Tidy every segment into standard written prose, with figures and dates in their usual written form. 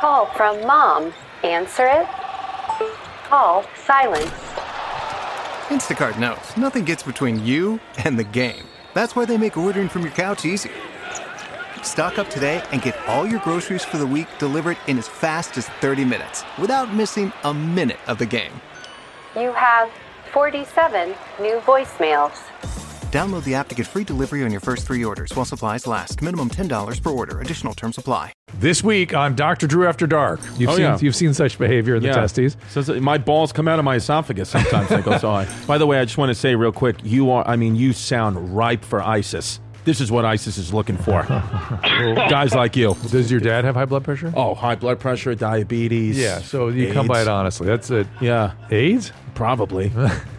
call from Mom. Answer it. Call silence. Instacart knows nothing gets between you and the game. That's why they make ordering from your couch easy. Stock up today and get all your groceries for the week delivered in as fast as 30 minutes without missing a minute of the game. You have 47 new voicemails. Download the app to get free delivery on your first 3 orders while supplies last. Minimum $10 per order. Additional terms apply. This week on Dr. Drew After Dark, you've seen such behavior in the testes. So my balls come out of my esophagus sometimes. I go, so by the way, I just want to say real quick, you sound ripe for ISIS. This is what ISIS is looking for. Guys like you. Does your dad have high blood pressure? Oh, high blood pressure, diabetes. Yeah, so you AIDS. come by it honestly. That's it. Yeah. AIDS? Probably.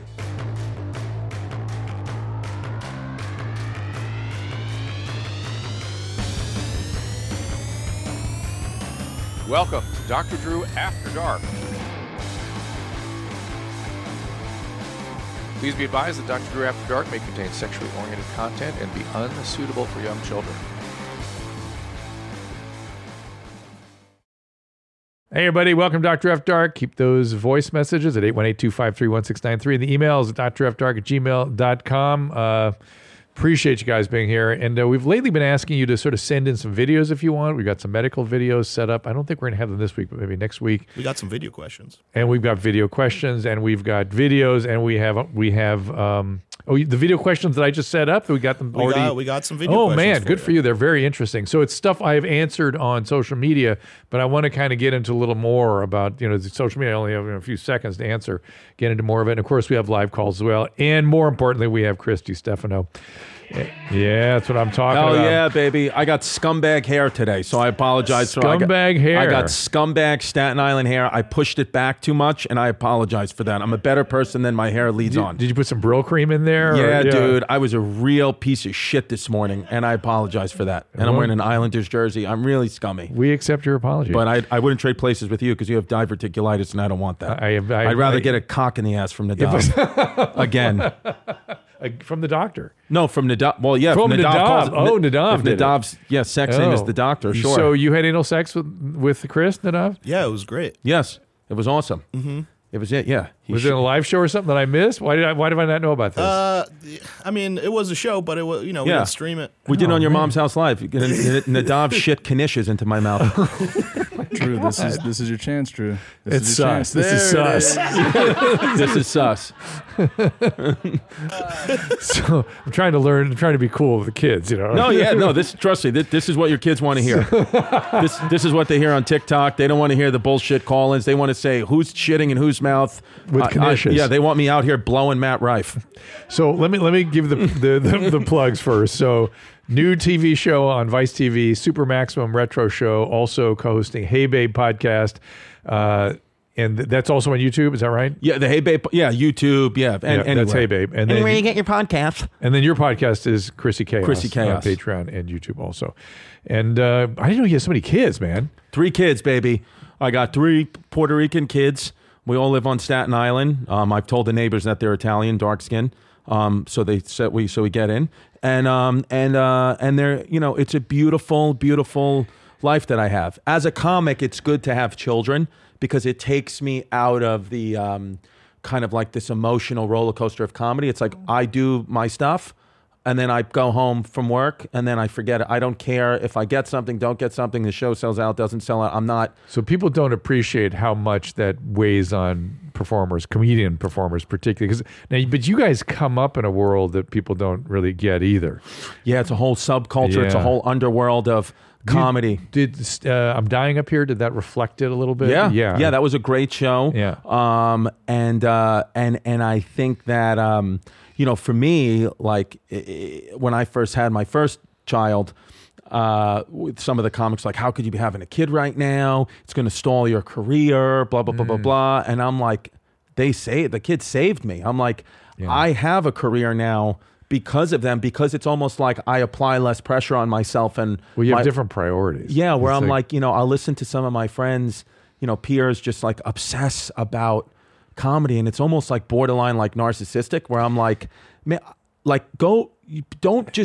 Welcome to Dr. Drew After Dark. Please be advised that Dr. Drew After Dark may contain sexually oriented content and be unsuitable for young children. Hey, everybody. Welcome to Dr. After Dark. Keep those voice messages at 818-253-1693 and the emails at drafterdark@gmail.com. Appreciate you guys being here. And we've lately been asking you to sort of send in some videos if you want. We've got some medical videos set up. I don't think we're going to have them this week, but maybe next week. We got some video questions. And we've got video questions, and we've got videos, and we have the video questions that I just set up. We got them already. We got some video questions. Oh, man. Good for you. They're very interesting. So it's stuff I've answered on social media, but I want to kind of get into a little more about, the social media. I only have a few seconds to answer, get into more of it. And of course, we have live calls as well. And more importantly, we have Chris Stefano. Yeah, that's what I'm talking about. Oh, yeah, baby. I got scumbag hair today, so I apologize. Scumbag hair. I got scumbag Staten Island hair. I pushed it back too much, and I apologize for that. I'm a better person than my hair leads on. Did you put some Brill cream in there? Yeah, dude. I was a real piece of shit this morning, and I apologize for that. And I'm wearing an Islanders jersey. I'm really scummy. We accept your apology. But I wouldn't trade places with you because you have diverticulitis, and I don't want that. I'd rather get a cock in the ass from Nadav. Again. From the doctor. No, from Nadav. Well, yeah. From Nadav. Nadav. If Nadav's, sexing is the doctor, sure. So you had anal sex with Chris, Nadav? Yeah, it was great. Yes, it was awesome. Mm-hmm. It was it, yeah. Was it a live show or something that I missed? Why did I not know about this? I mean, it was a show, but it was, we didn't stream it. We did it on your mom's house live. Nadav shit knishes into my mouth. Drew, this is your chance, Drew. It's sus. This is sus. This is sus. So I'm trying to learn. I'm trying to be cool with the kids, No, yeah, no. Trust me. This is what your kids want to hear. This is what they hear on TikTok. They don't want to hear the bullshit call-ins. They want to say who's shitting in whose mouth with knishes. They want me out here blowing Matt Rife. So let me give the plugs first. So. New TV show on Vice TV, Super Maximum Retro Show, also co-hosting Hey Babe podcast. And that's also on YouTube, is that right? Yeah, the Hey Babe, YouTube, yeah. And that's Hey Babe. And then where you get your podcast. And then your podcast is Chrissy Chaos. Chrissy Chaos. On Patreon and YouTube also. And I didn't know you had so many kids, man. 3 kids, baby. I got 3 Puerto Rican kids. We all live on Staten Island. I've told the neighbors that they're Italian, dark skin. So we get in. And they're, it's a beautiful, beautiful life that I have. As a comic, it's good to have children because it takes me out of the kind of like this emotional roller coaster of comedy. It's like I do my stuff and then I go home from work and then I forget it. I don't care if I get something, don't get something, the show sells out, doesn't sell out. I'm not. So people don't appreciate how much that weighs on performers, comedian performers particularly. But you guys come up in a world that people don't really get either. Yeah, it's a whole subculture. Yeah. It's a whole underworld of comedy. Did I'm Dying Up Here, did that reflect it a little bit? Yeah, that was a great show. Yeah. And I think that for me, like when I first had my first child, with some of the comics, like, how could you be having a kid right now? It's going to stall your career, blah, blah, blah, blah, blah. And I'm like, the kid saved me. I'm like, I have a career now because of them, because it's almost like I apply less pressure on myself. And you have different priorities. Yeah, where I'm like, I'll listen to some of my friends, peers just like obsess about comedy. And it's almost like borderline like narcissistic, where I'm like, man, like don't just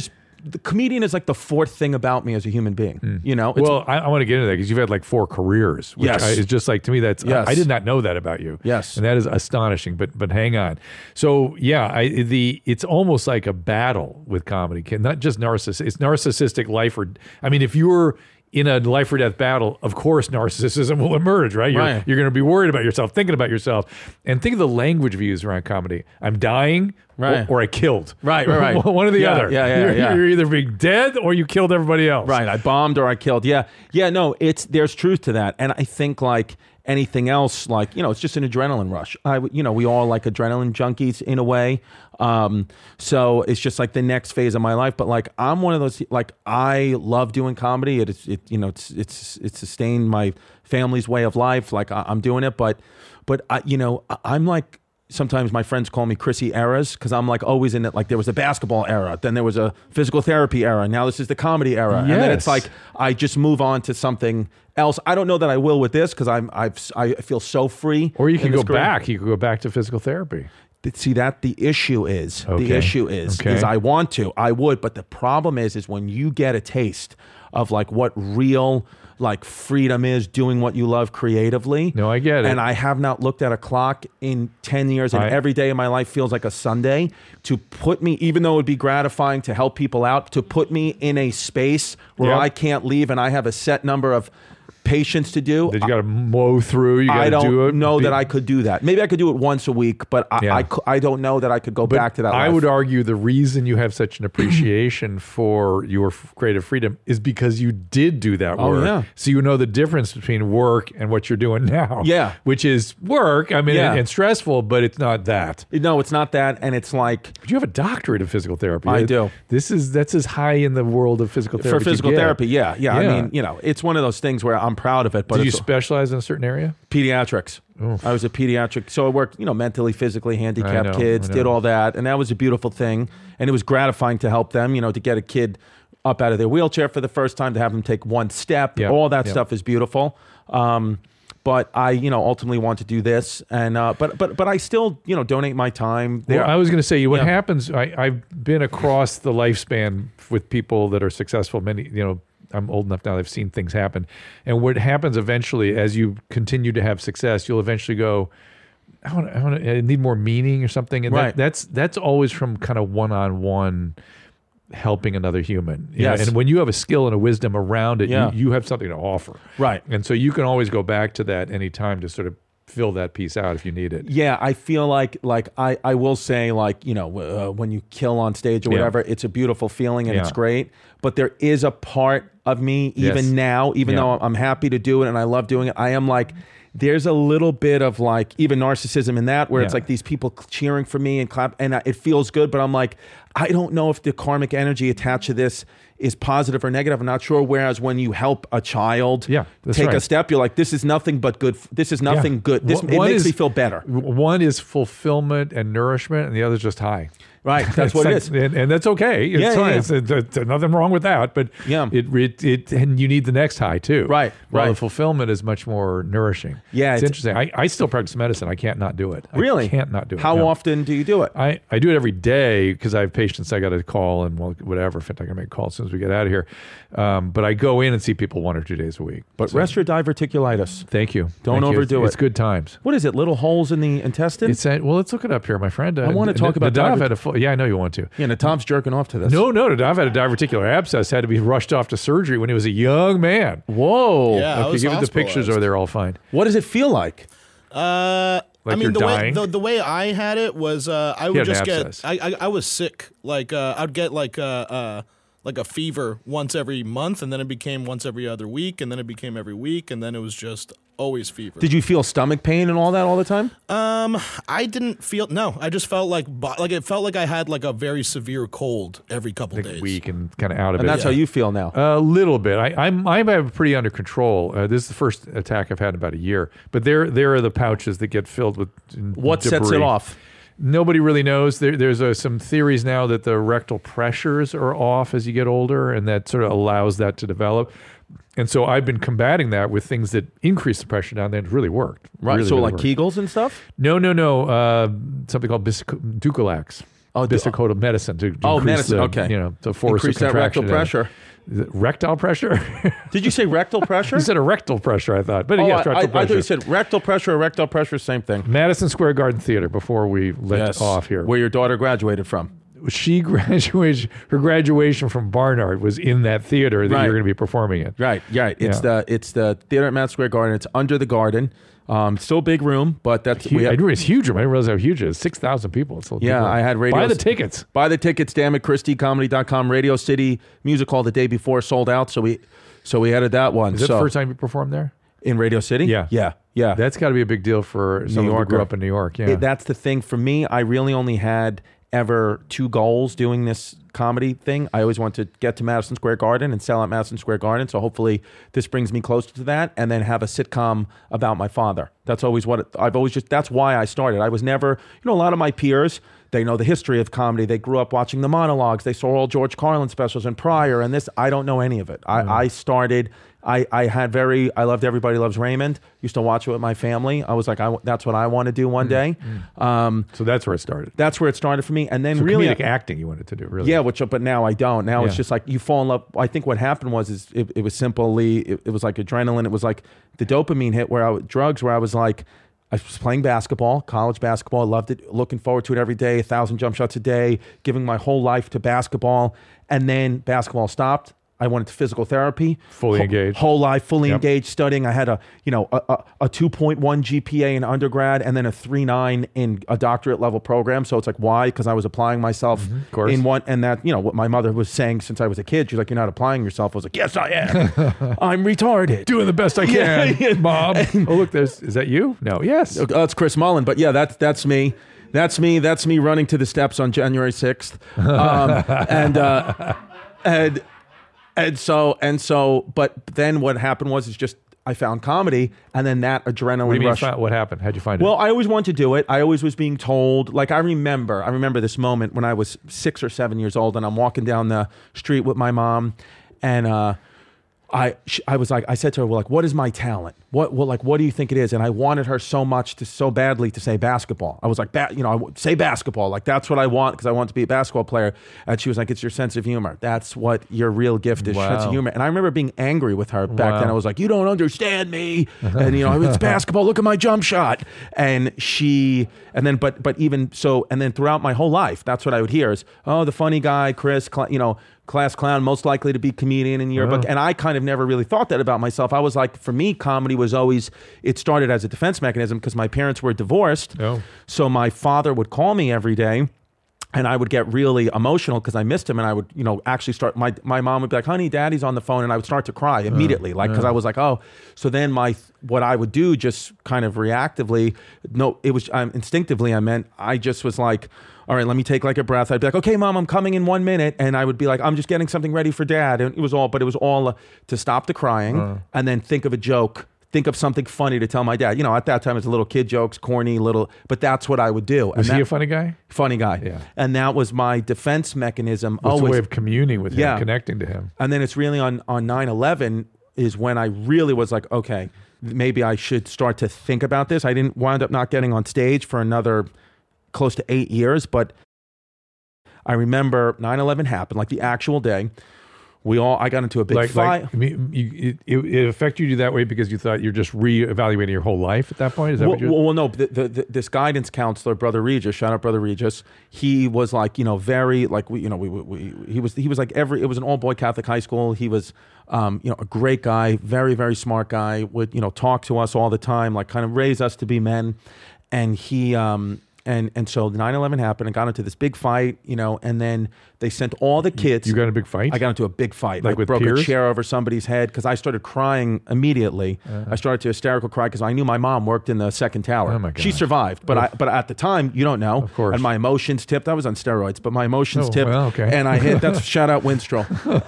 the comedian is like the fourth thing about me as a human being. You know. It's, Well, I want to get into that because you've had like 4 careers, which Yes. is just like, to me, that's I did not know that about you. Yes. And that is astonishing. But hang on. So yeah, it's almost like a battle with comedy. Not just narcissistic. It's narcissistic life or I mean, if you're in a life or death battle, of course, narcissism will emerge, right? You're going to be worried about yourself, thinking about yourself. And think of the language we use around comedy. I'm dying or I killed. Right. One or the other. Yeah. You're either being dead or you killed everybody else. Right. I bombed or I killed. Yeah. No, there's truth to that. And I think like anything else, like, it's just an adrenaline rush. We all like adrenaline junkies in a way. So it's just like the next phase of my life. But like, I'm one of those, like, I love doing comedy. It's sustained my family's way of life. Like I'm doing it, but I'm like, sometimes my friends call me Chrissy eras because I'm like always in it. Like there was a basketball era, then there was a physical therapy era. Now this is the comedy era. Yes. And then it's like, I just move on to something else. I don't know that I will with this because I feel so free. Or you can in go this career. back. You could go back to physical therapy. See that the issue is Okay. I want to, I would, but the problem is when you get a taste of like what real like freedom is, doing what you love creatively. No, I get it. And I have not looked at a clock in 10 years and every day of my life feels like a Sunday to put me, even though it would be gratifying to help people out, to put me in a space where I can't leave and I have a set number of patience to do. That you got to mow through. You got I to do it. don't know that I could do that. Maybe I could do it once a week, but I don't know that I could go back to that I life. would argue the reason you have such an appreciation for your creative freedom is because you did do that work. yeah. So you know the difference between work and what you're doing now. Yeah. Which is work. I mean, Yeah. and stressful, but it's not that. No, it's not that, and it's like But you have a doctorate of physical therapy. I do. That's as high in the world of physical therapy. for physical you get. therapy. Yeah. I mean, it's one of those things where I'm proud of it. But Did you it's specialize in a certain area? pediatrics. I was a pediatric, so I worked, mentally, physically handicapped I know, kids, I know. did all that, and that was a beautiful thing, and it was gratifying to help them. To get a kid up out of their wheelchair for the first time, to have them take one step, Yep, all that yep. stuff is beautiful. But I, ultimately want to do this, and but I still, donate my time. Well, I was going to say, what Yeah. happens, I've been across the lifespan with people that are successful. Many, I'm old enough now, I've seen things happen. And what happens eventually, as you continue to have success, you'll eventually go, I need more meaning or something. And Right. that's always from kind of one-on-one helping another human. You know? Yes. And when you have a skill and a wisdom around it, Yeah. you have something to offer. Right. And so you can always go back to that anytime to sort of fill that piece out if you need it. Yeah, I feel like I will say when you kill on stage or Yeah. whatever, it's a beautiful feeling and Yeah. it's great. But there is a part of me even Yes. now, even Yeah. though I'm happy to do it and I love doing it, I am like, there's a little bit of like even narcissism in that where it's Yeah. like these people cheering for me and clap and it feels good, but I'm like, I don't know if the karmic energy attached to this is positive or negative. I'm not sure. Whereas when you help a child that's take right. a step, you're like, this is nothing but good. This is nothing good. It makes me feel better. One is fulfillment and nourishment, and the other is just high. Right, that's what it is. And that's okay. It's Yeah, fine. yeah. It's nothing wrong with that. But Yeah. it and you need the next high too. Right, Well, right. the fulfillment is much more nourishing. Yeah, it's it's- interesting. I still practice medicine. I can't not do it. Really? I can't not do it. How no. often do you do it? I do it every day because I have patients I got to call and whatever. In fact, I can make calls as soon as we get out of here. But I go in and see people 1 or 2 days a week. But So, rest your diverticulitis. thank you. Don't Thank you. overdo It's it. good times. What is it? Little holes in the intestine? Well, let's look it up here, my friend. I wanna talk about Nadav had a full. Yeah, I know you want to. Yeah, Tom's jerking off to this. No, Nadav had a diverticular abscess. Had to be rushed off to surgery when he was a young man. Whoa. Yeah, I Okay, was give me the pictures, hospitalized. or they're all fine. What does it feel like? I Like mean, you're dying? the way I had it was I had would an just get abscess. I was sick. Like I'd get like a fever once every month, and then it became once every other week, and then it became every week, and then it was just always fever. Did you feel stomach pain and all that all the time? I didn't feel no. I just felt like it felt like I had like a very severe cold every couple Like days. weak and kind of out of And it. that's how you feel now. A little bit. I have it pretty under control. This is the first attack I've had in about a year. But there are the pouches that get filled with What debris. sets it off? Nobody really knows. There's some theories now that the rectal pressures are off as you get older, and that sort of allows that to develop. And so I've been combating that with things that increase the pressure down there, and it's really worked. Right. Really, so really like worked. Kegels and stuff? No. Something called Dulcolax. this is called medicine to increase medicine. the, Okay. the force Increase of that contraction. rectal pressure. Is it rectal pressure? Did you say rectal pressure? You said a rectal pressure, I thought. But yes, rectal I pressure. thought you said rectal pressure or rectal pressure, same thing. Madison Square Garden Theater before we let off here. Where your daughter graduated from. She graduated, her graduation from Barnard was in that theater that you're going to be performing in. Right. It's the theater at Madison Square Garden. It's under the garden. Still a big room, but that's I knew it's huge room. I didn't realize how huge it is. 6,000 people. It's big room. I had radio. Buy the tickets. Buy the tickets. Damn it, ChristyComedy.com. Radio City Music Hall the day before sold out, so we added that one. Is that the first time you performed there? In Radio City? Yeah. That's got to be a big deal for someone who grew up in New York. Yeah, that's the thing for me. I really only had ever two goals doing this comedy thing. I always wanted to get to Madison Square Garden and sell at Madison Square Garden. So hopefully this brings me closer to that, and then have a sitcom about my father. That's always that's why I started. I was never, a lot of my peers, they know the history of comedy. They grew up watching the monologues. They saw all George Carlin specials and Pryor and this. I don't know any of it. I started, I loved Everybody Loves Raymond. Used to watch it with my family. I was like, that's what I want to do one day. So that's where it started. That's where it started for me. And then comedic acting you wanted to do, really. Yeah, but now I don't. Now it's just like you fall in love. I think what happened was it was simply, it was like adrenaline. It was like the dopamine hit drugs where I was like, I was playing basketball, college basketball. I loved it, looking forward to it every day, 1,000 jump shots a day, giving my whole life to basketball. And then basketball stopped. I went into physical therapy. Fully engaged. Whole life, fully engaged, studying. I had a 2.1 GPA in undergrad and then a 3.9 in a doctorate level program. So it's like, why? Because I was applying myself in one. And that, what my mother was saying since I was a kid, she's like, you're not applying yourself. I was like, yes, I am. I'm retarded. Doing the best I can, Bob. Oh, look, is that you? No, yes. It's Chris Mullen. But yeah, that's me. That's me running to the steps on January 6th. And so, but then what happened was just I found comedy, and then that adrenaline What do you rush. mean, what happened? How'd you find it? Well, I always wanted to do it. I always was being told, like I remember this moment when I was 6 or 7 years old, and I'm walking down the street with my mom, and I was like, I said to her, well, like, what is my talent? What do you think it is? And I wanted her so badly to say basketball. I was like, I would say basketball. Like, that's what I want because I want to be a basketball player. And she was like, it's your sense of humor. That's what your real gift is, sense of humor. And I remember being angry with her back then. I was like, you don't understand me. And, it's basketball. Look at my jump shot. And but even so, and then throughout my whole life, that's what I would hear is, oh, the funny guy, Chris, class clown, most likely to be comedian in the yearbook. And I kind of never really thought that about myself. I was like, for me, comedy was always, it started as a defense mechanism because my parents were divorced. So my father would call me every day and I would get really emotional because I missed him. And I would, actually start, my mom would be like, honey, daddy's on the phone. And I would start to cry immediately. Because I was like, oh, so then what I would do just kind of reactively, instinctively, I just was like, all right, let me take like a breath. I'd be like, okay, Mom, I'm coming in 1 minute. And I would be like, I'm just getting something ready for Dad. And it was all to stop the crying and then think of a joke, think of something funny to tell my dad. At that time, it's little kid jokes, corny, but that's what I would do. Was he a funny guy? Funny guy. Yeah. And that was my defense mechanism. It's a way of communing with him, connecting to him. And then it's really on 9/11 is when I really was like, okay, maybe I should start to think about this. I didn't wind up not getting on stage for another close to 8 years, but I remember 9/11 happened, like the actual day. I got into a big fight. It affected you that way because you thought you're just reevaluating your whole life at that point? Is that what you're... Well, no. This guidance counselor, Brother Regis, shout out Brother Regis. He was like, very like he was like it was an all boy Catholic high school. He was, a great guy, very very smart guy. Would talk to us all the time, like kind of raise us to be men, and he. And so 9/11 happened and got into this big fight, and then they sent all the kids. You got in a big fight? I got into a big fight. Like with broke peers? a chair over somebody's head because I started crying immediately. I started to hysterical cry because I knew my mom worked in the second tower. Oh my God. She survived, but at the time you don't know. Of course. And my emotions tipped. I was on steroids, but my emotions tipped. Well, okay. And I hit. That's shout out Winstrol.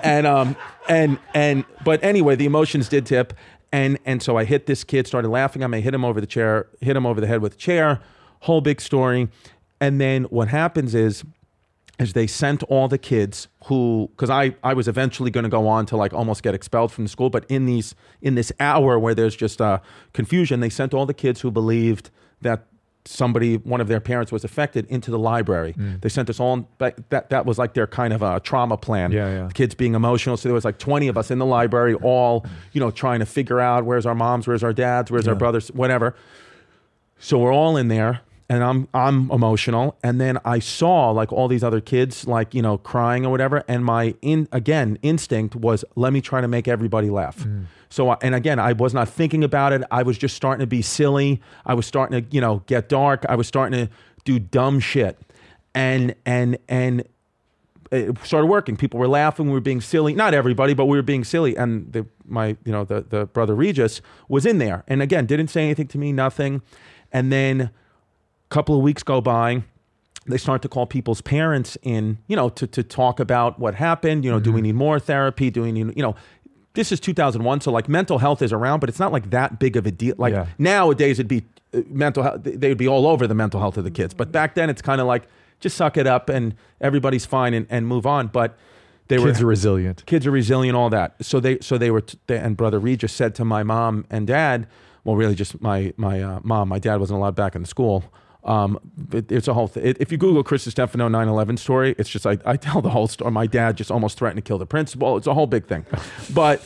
But anyway, the emotions did tip, and so I hit this kid. Started laughing at me. Hit him over the chair. Hit him over the head with a chair. Whole big story. And then what happens is they sent all the kids because I was eventually going to go on to like almost get expelled from the school. But in this hour where there's just confusion, they sent all the kids who believed that one of their parents was affected, into the library. They sent us all. That was like their kind of a trauma plan. Yeah. The kids being emotional. So there was like 20 of us in the library, all trying to figure out where's our moms, where's our dads, where's our brothers, whatever. So we're all in there. And I'm emotional, and then I saw like all these other kids like crying or whatever, and my instinct was, let me try to make everybody laugh. So and again, I was not thinking about it. I was just starting to be silly. I was starting to get dark. I was starting to do dumb shit, and it started working. People were laughing. We were being silly. Not everybody, but we were being silly. And the brother Regis was in there, and again didn't say anything to me, nothing, and then. Couple of weeks go by, they start to call people's parents in, to talk about what happened. Do we need more therapy? Do we need, this is 2001, so like mental health is around, but it's not like that big of a deal. Like nowadays, it'd be mental health. They would be all over the mental health of the kids. But back then, it's kind of like just suck it up and everybody's fine and move on. But kids are resilient. Kids are resilient, all that. So they were, and Brother Regis said to my mom and dad, well, really just my mom. My dad wasn't allowed back in the school. It's a whole thing. If you Google Chris Stefano 9/11 story, it's just I tell the whole story. My dad just almost threatened to kill the principal. It's a whole big thing. But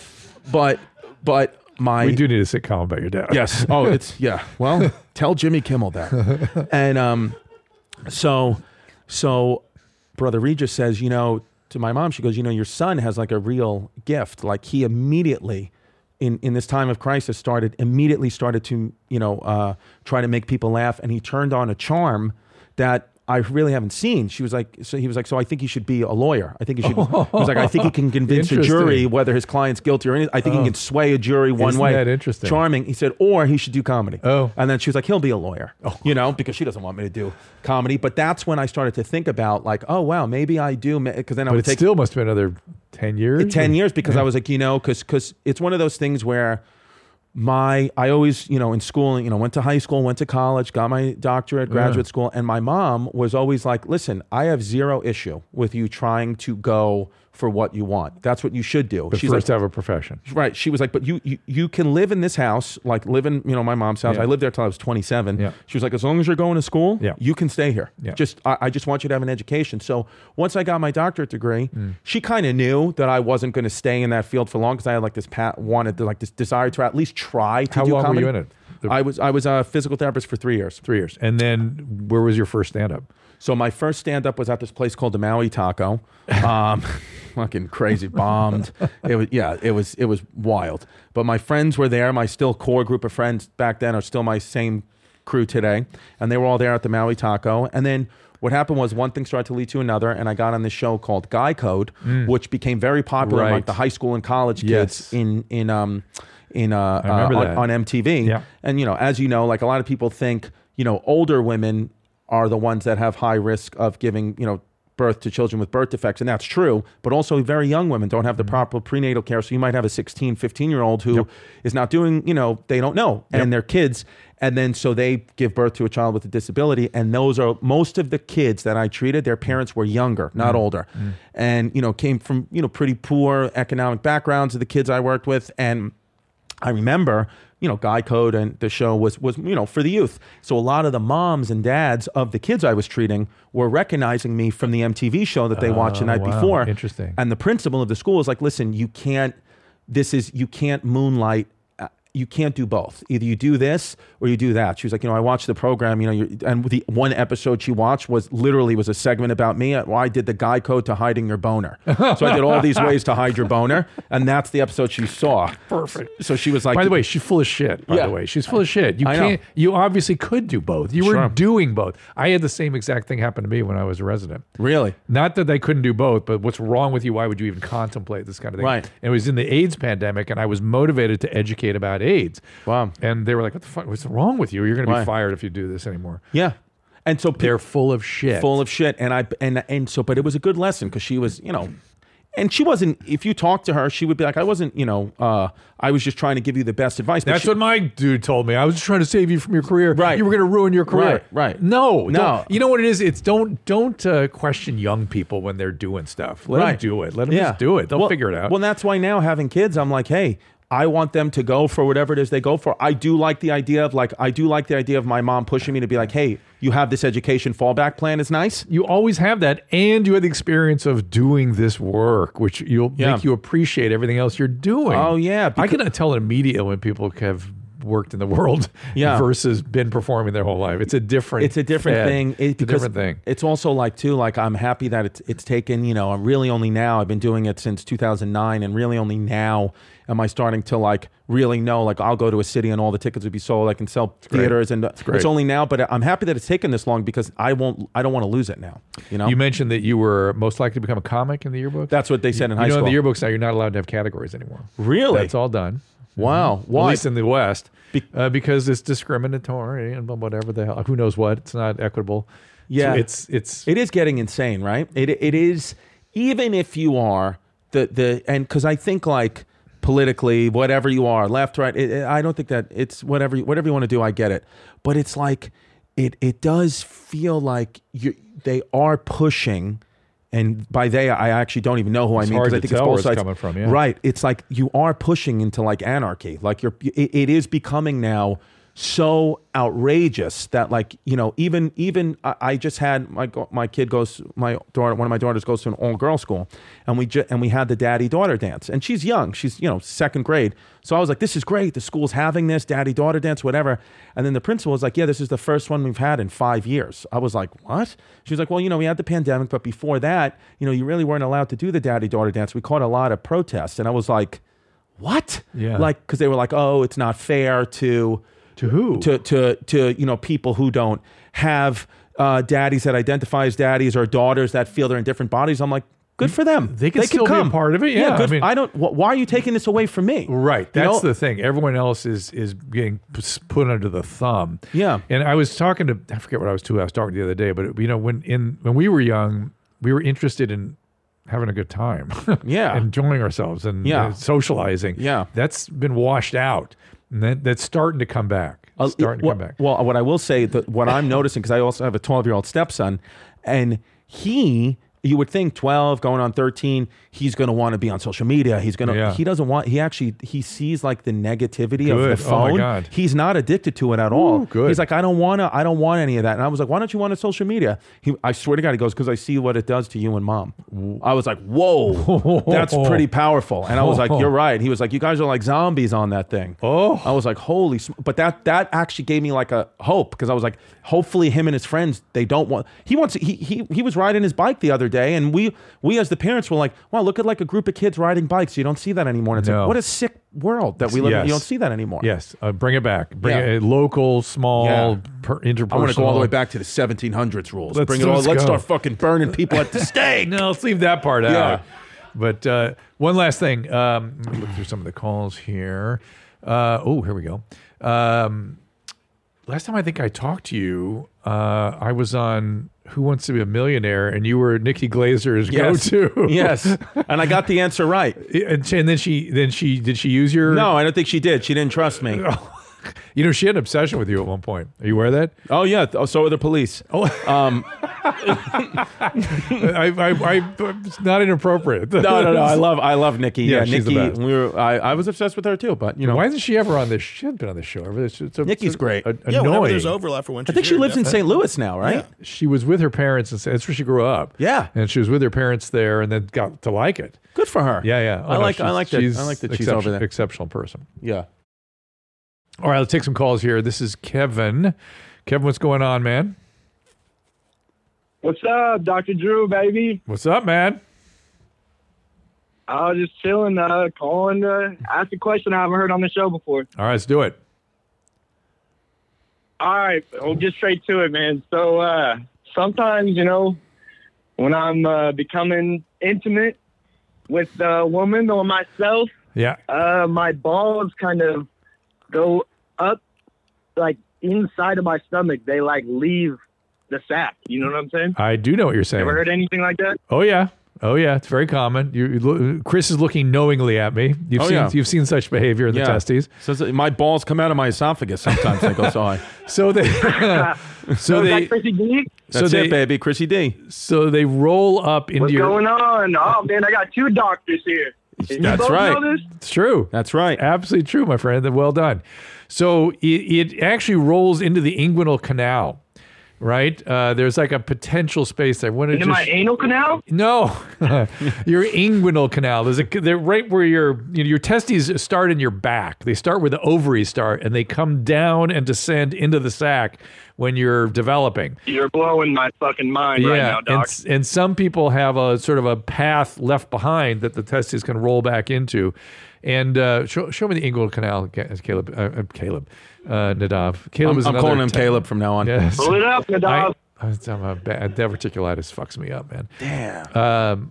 my we do need a sitcom about your dad. Yes. Oh, it's Well, tell Jimmy Kimmel that. And so Brother Regis says, to my mom, she goes, your son has like a real gift. Like he immediately. In this time of crisis, immediately started to try to make people laugh, and he turned on a charm that I really haven't seen. He was like, so I think he should be a lawyer. I think he should. He was like, I think he can convince a jury whether his client's guilty or anything. I think he can sway a jury one way. Isn't that interesting? Charming. He said, or he should do comedy. Oh. And then she was like, he'll be a lawyer. Because she doesn't want me to do comedy. But that's when I started to think about like, oh wow, maybe I do. Because then I would still must have been another 10 years. 10 years because I was like, because it's one of those things where. I always, in school, went to high school, went to college, got my doctorate, graduate school. And my mom was always like, listen, I have zero issue with you trying to go for what you want. That's what you should do. But she's first have a profession. Right. She was like, but you can live in this house, like live in, my mom's house. Yeah. I lived there till I was 27. Yeah. She was like, as long as you're going to school, you can stay here. Yeah. I just want you to have an education. So once I got my doctorate degree, she kind of knew that I wasn't going to stay in that field for long because I had like this this desire to at least try to do comedy. How long were you in it? I was a physical therapist for 3 years. 3 years. And then where was your first stand-up? So my first stand-up was at this place called the Maui Taco. Fucking crazy, bombed. It was wild. But my friends were there. My still core group of friends back then are still my same crew today. And they were all there at the Maui Taco. And then what happened was one thing started to lead to another, and I got on this show called Guy Code, which became very popular among the high school and college kids on MTV. Yeah. And as you know, like a lot of people think, older women are the ones that have high risk of giving, birth to children with birth defects, and that's true, but also very young women don't have the proper prenatal care. So you might have a 16, 15-year-old who is not doing, they don't know, and they're kids. And then so they give birth to a child with a disability, and those are most of the kids that I treated, their parents were younger, not older, and, came from, pretty poor economic backgrounds of the kids I worked with. And I remember, Guy Code and the show was for the youth. So a lot of the moms and dads of the kids I was treating were recognizing me from the MTV show that they watched the night before. Interesting. And the principal of the school was like, listen, you can't moonlight. You can't do both. Either you do this or you do that. She was like, I watched the program, and the one episode she watched was a segment about me. I did the Guy Code to hiding your boner. So I did all these ways to hide your boner, and that's the episode she saw. Perfect. So she was like, by the way, she's full of shit. By the way, she's full of shit. You obviously could do both. You were doing both. I had the same exact thing happen to me when I was a resident. Really? Not that I couldn't do both, but what's wrong with you? Why would you even contemplate this kind of thing? Right. And it was in the AIDS pandemic, and I was motivated to educate about AIDS. Wow. And they were like, what the fuck? What's wrong with you? You're going to be fired if you do this anymore. Yeah. And so they're full of shit. And so, but it was a good lesson because she was, and she wasn't, if you talk to her, she would be like, I wasn't, I was just trying to give you the best advice. That's what my dude told me. I was just trying to save you from your career. Right. You were going to ruin your career. Right. No. You know what it is? It's don't question young people when they're doing stuff. Let them do it. Let them just do it. They'll figure it out. Well, that's why now having kids, I'm like, hey, I want them to go for whatever it is they go for. I do like the idea of my mom pushing me to be like, hey, you have this education fallback plan is nice. You always have that, and you have the experience of doing this work, which you'll make you appreciate everything else you're doing. Oh, yeah. I can tell immediately when people have worked in the world versus been performing their whole life. It's a different thing. It's a different thing. It's also like, too, like I'm happy that it's taken, I'm really only now, I've been doing it since 2009, and really only now am I starting to like really know, like I'll go to a city and all the tickets would be sold. I can sell theaters and it's only now, but I'm happy that it's taken this long because I don't want to lose it now. You mentioned that you were most likely to become a comic in the yearbook. That's what they said in high school. In the yearbooks now, you're not allowed to have categories anymore. Really? That's all done. Wow. Why? At least in the West. Because it's discriminatory and whatever the hell. Who knows what? It's not equitable. Yeah. So it is getting insane, right? It is, even if you are and because I think like politically, whatever you are, left, right, I don't think that it's whatever you want to do, I get it. But it's like, it does feel like they are pushing. And by they, I actually don't even know who I mean, because I think it's both sides. Coming from, yeah. Right. It's like you are pushing into like anarchy. Like it is becoming now so outrageous that like, even I just had my kid goes, one of my daughters goes to an all-girl school, and we had the daddy-daughter dance, and she's young, she's second grade. So I was like, this is great, the school's having this daddy-daughter dance, whatever. And then the principal was like, yeah, this is the first one we've had in 5 years. I was like, what? She was like, well, we had the pandemic, but before that, you really weren't allowed to do the daddy-daughter dance. We caught a lot of protests. And I was like, what? Yeah. Like, because they were like, oh, it's not fair to who? To people who don't have daddies that identify as daddies or daughters that feel they're in different bodies. I'm like, good for them. They can still come. be a part of it. Yeah. Good. Why are you taking this away from me? Right. That's the thing. Everyone else is getting put under the thumb. Yeah. And I was talking to, I forget what I was talking the other day, but when we were young, we were interested in having a good time. Yeah. Enjoying ourselves and socializing. Yeah. That's been washed out. And that's starting to come back. Come back. Well, what I will say, what I'm noticing, because I also have a 12-year-old stepson, and you would think 12 going on 13, he's going to want to be on social media. He doesn't want, he sees like the negativity of the phone. Oh my God. He's not addicted to it at all. Good. He's like, I don't want any of that. And I was like, why don't you want a social media? I swear to God, he goes, because I see what it does to you and mom. I was like, whoa, that's pretty powerful. And I was like, you're right. He was like, you guys are like zombies on that thing. Oh. I was like, holy but that actually gave me like a hope, because I was like, hopefully him and his friends, they don't want, he was riding his bike the other day, and we as the parents were like, wow, look at like a group of kids riding bikes. You don't see that anymore. And it's like, what a sick world that we live in. You don't see that anymore. Yes. Bring it back. Bring it local, small, interpersonal. I want to go all the way back to the 1700s rules. Let's start fucking burning people at the stake. No, let's leave that part out. But one last thing. Let me look through some of the calls here. Here we go. Last time I think I talked to you, I was on Who Wants to Be a Millionaire, and you were Nikki Glazer's go-to. Yes, and I got the answer right. And then did she use your? No, I don't think she did. She didn't trust me. She had an obsession with you at one point. Are you aware of that? Oh yeah. So are the police. Oh, it's not inappropriate. No. I love Nikki. Yeah, she's Nikki. the best. I was obsessed with her too. But why isn't she ever on this? She hasn't been on this show ever. Nikki's great. Whenever there's overlap for when I think she lives in St. Louis now, right? Yeah. She was with her parents, and that's where she grew up. Yeah, and she was with her parents there, and then got to like it. Good for her. Yeah. I like that she's over there. Exceptional person. Yeah. All right, let's take some calls here. This is Kevin. Kevin, what's going on, man? What's up, Dr. Drew, baby? What's up, man? I was just chilling, calling to ask a question I haven't heard on the show before. All right, let's do it. All right, we'll get straight to it, man. So sometimes, when I'm becoming intimate with a woman or myself, my balls kind of go up, like inside of my stomach. They like leave the sack. You know what I'm saying? I do know what you're saying. Ever heard anything like that? Oh yeah. It's very common. Chris is looking knowingly at me. You've seen such behavior in the testes. So my balls come out of my esophagus sometimes. They go so high. So they. That Chrissy D? That's it, baby. Chrissy D. So they roll up into What's going on? Oh man, I got two doctors here. You That's both right. know this? It's true. That's right. Absolutely true, my friend. Well done. So it actually rolls into the inguinal canal, right? There's like a potential space there. Into my anal canal? No, your inguinal canal. They're right where your testes start in your back. They start where the ovaries start, and they come down and descend into the sac when you're developing. You're blowing my fucking mind right now, Doc. And some people have a sort of a path left behind that the testes can roll back into. And show me the inguinal canal, Caleb. Nadav. Caleb is I'm another calling him Caleb from now on. Yes. Pull it up, Nadav. Diverticulitis fucks me up, man. Damn.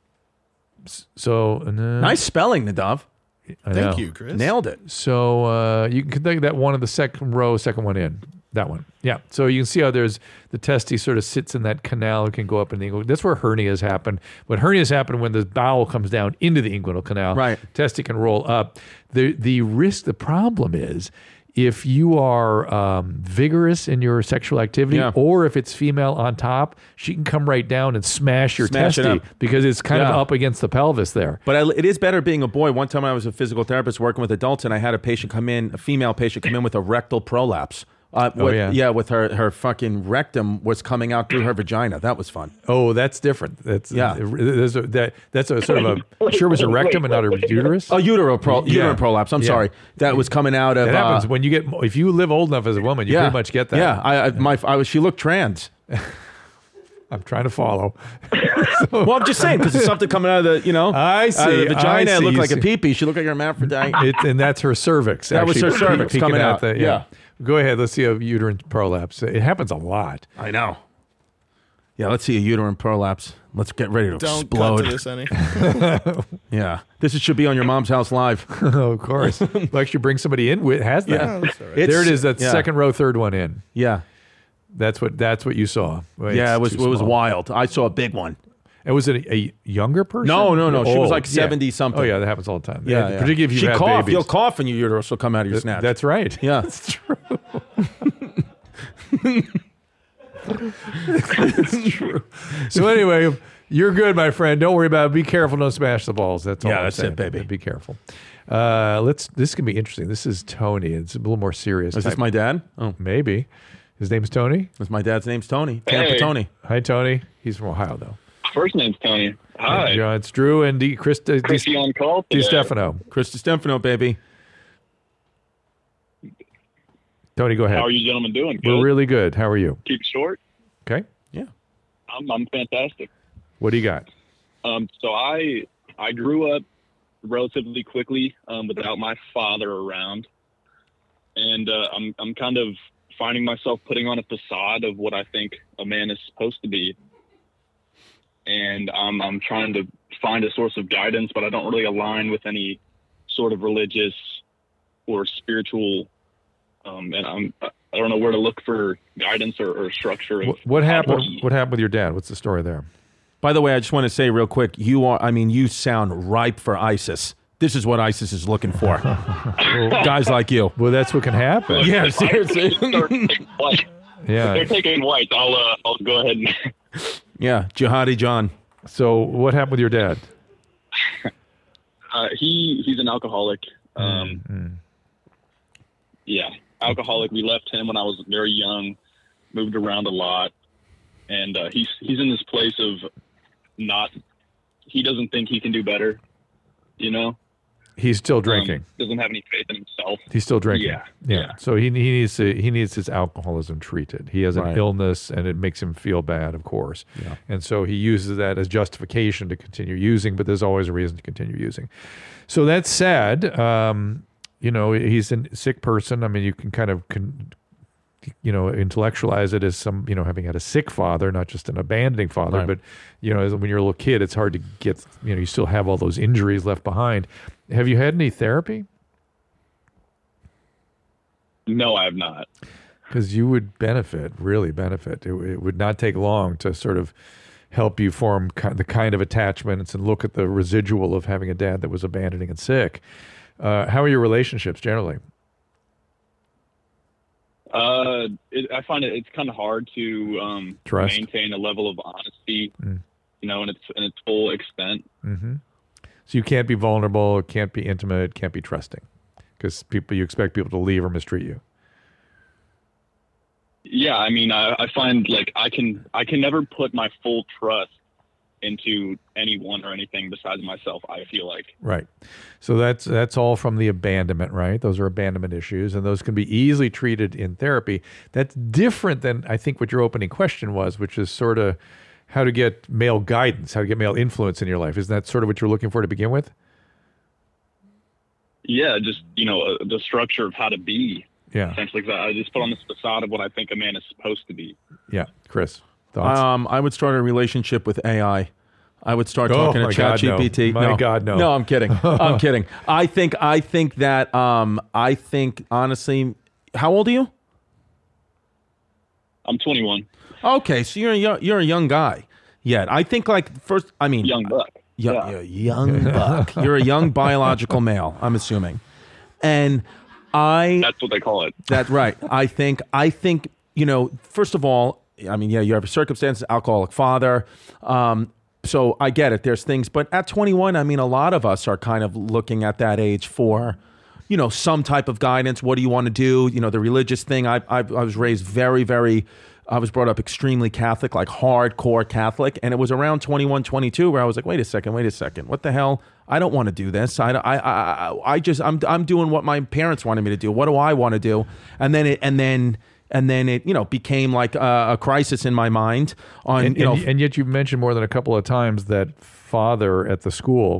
So Nice spelling, Nadav. Thank you, Chris. Nailed it. So you can think that one of the second row, second one in. That one. Yeah. So you can see how there's the testes sort of sits in that canal. It can go up in the inguinal. That's where hernias happen. But hernias happen when the bowel comes down into the inguinal canal. Right. Testes can roll up. The problem is if you are vigorous in your sexual activity, or if it's female on top, she can come right down and smash your Smash it testes up. because it's kind of up against the pelvis there. But it is better being a boy. One time I was a physical therapist working with adults, and I had a female patient come in with a rectal prolapse. With her fucking rectum was coming out through her vagina. That was fun. Oh, that's different. That's that's a sort of a sure was a rectum and not a uterus. Oh, uterine prolapse. I'm sorry. That was coming out of. That happens when you get if you live old enough as a woman, you pretty much get that. Yeah, she looked trans. I'm trying to follow. Well, I'm just saying because there's something coming out of the I see out of the vagina. It looked like see. a pee-pee. She looked like a hermaphrodite. And that's her cervix. That was her cervix coming out. Yeah. Go ahead. Let's see a uterine prolapse. It happens a lot. I know. Yeah, let's see a uterine prolapse. Let's get ready to Don't explode. cut to this any. Yeah, this should be on your mom's house live. Oh, of course. Well, actually, bring somebody in. Has that? Yeah, that's all right. There it is. That second row, third one in. Yeah, that's what you saw. Well, it was wild. I saw a big one. And was it a younger person? No. She was like 70 something. Oh yeah, that happens all the time. Yeah. Particularly if you have babies. You'll cough and your uterus will come out of your snatch. That's right. Yeah, that's true. It's true. So anyway, you're good, my friend. Don't worry about it. Be careful. Don't smash the balls. That's all. That's it, baby. Be careful. This can be interesting. This is Tony. It's a little more serious. Is this my dad? Oh, maybe. His name's Tony. My dad's name's Tony. Tampa Tony. Hi, Tony. He's from Ohio, though. First name's Tony. Hi. Yeah, it's Drew and Chris on call today. Stefano. Chris Stefano, baby. Tony, go ahead. How are you gentlemen doing? We're really good. How are you? Keep it short. Okay. Yeah. I'm fantastic. What do you got? So I grew up relatively quickly without my father around, and I'm kind of finding myself putting on a facade of what I think a man is supposed to be. And I'm trying to find a source of guidance, but I don't really align with any sort of religious or spiritual. And I don't know where to look for guidance or structure. What happened? What happened with your dad? What's the story there? By the way, I just want to say real quick, you sound ripe for ISIS. This is what ISIS is looking for. Guys like you. Well, that's what can happen. Yeah, seriously. Yeah. They're taking white. I'll go ahead and. Yeah, Jihadi John. So what happened with your dad? He's an alcoholic. Yeah, alcoholic. We left him when I was very young, moved around a lot, and he's in this place of he doesn't think he can do better, you know? He's still drinking. Doesn't have any faith in himself. He's still drinking. Yeah. So he needs his alcoholism treated. He has an illness, and it makes him feel bad, of course. Yeah. And so he uses that as justification to continue using. But there's always a reason to continue using. So that's sad. He's a sick person. I mean, you can kind of intellectualize it as having had a sick father, not just an abandoning father. Right. But when you're a little kid, it's hard to get. You still have all those injuries left behind. Have you had any therapy? No, I have not. Because you would really benefit. It would not take long to sort of help you form the kind of attachments and look at the residual of having a dad that was abandoning and sick. How are your relationships generally? I find it's kind of hard to Trust. maintain a level of honesty, in its full extent. Mm-hmm. So you can't be vulnerable, can't be intimate, can't be trusting, because you expect people to leave or mistreat you. Yeah, I mean, I find like I can never put my full trust into anyone or anything besides myself, I feel like. Right. So that's all from the abandonment, right? Those are abandonment issues, and those can be easily treated in therapy. That's different than I think what your opening question was, which is sort of how to get male guidance, how to get male influence in your life. Isn't that sort of what you're looking for to begin with? Yeah, just, the structure of how to be. Yeah. Essentially, I just put on this facade of what I think a man is supposed to be. Yeah. Chris, thoughts? I would start a relationship with AI. I would start talking to ChatGPT. No. My God, no. No, I'm kidding. I'm kidding. I think honestly, how old are you? I'm 21. Okay, so you're a young guy. Yeah, I think young buck. Young buck. You're a young biological male, I'm assuming. And that's what they call it. That's right. I think, first of all, I mean, you have a circumstance, alcoholic father. So I get it. There's things, but at 21, I mean, a lot of us are kind of looking at that age for, some type of guidance. What do you want to do? The religious thing. I was raised very, very, I was brought up extremely Catholic, like hardcore Catholic. And it was around 21, 22 where I was like, wait a second. What the hell? I don't want to do this. I'm doing what my parents wanted me to do. What do I want to do? And then it became like a crisis in my mind. And yet you've mentioned more than a couple of times that father at the school,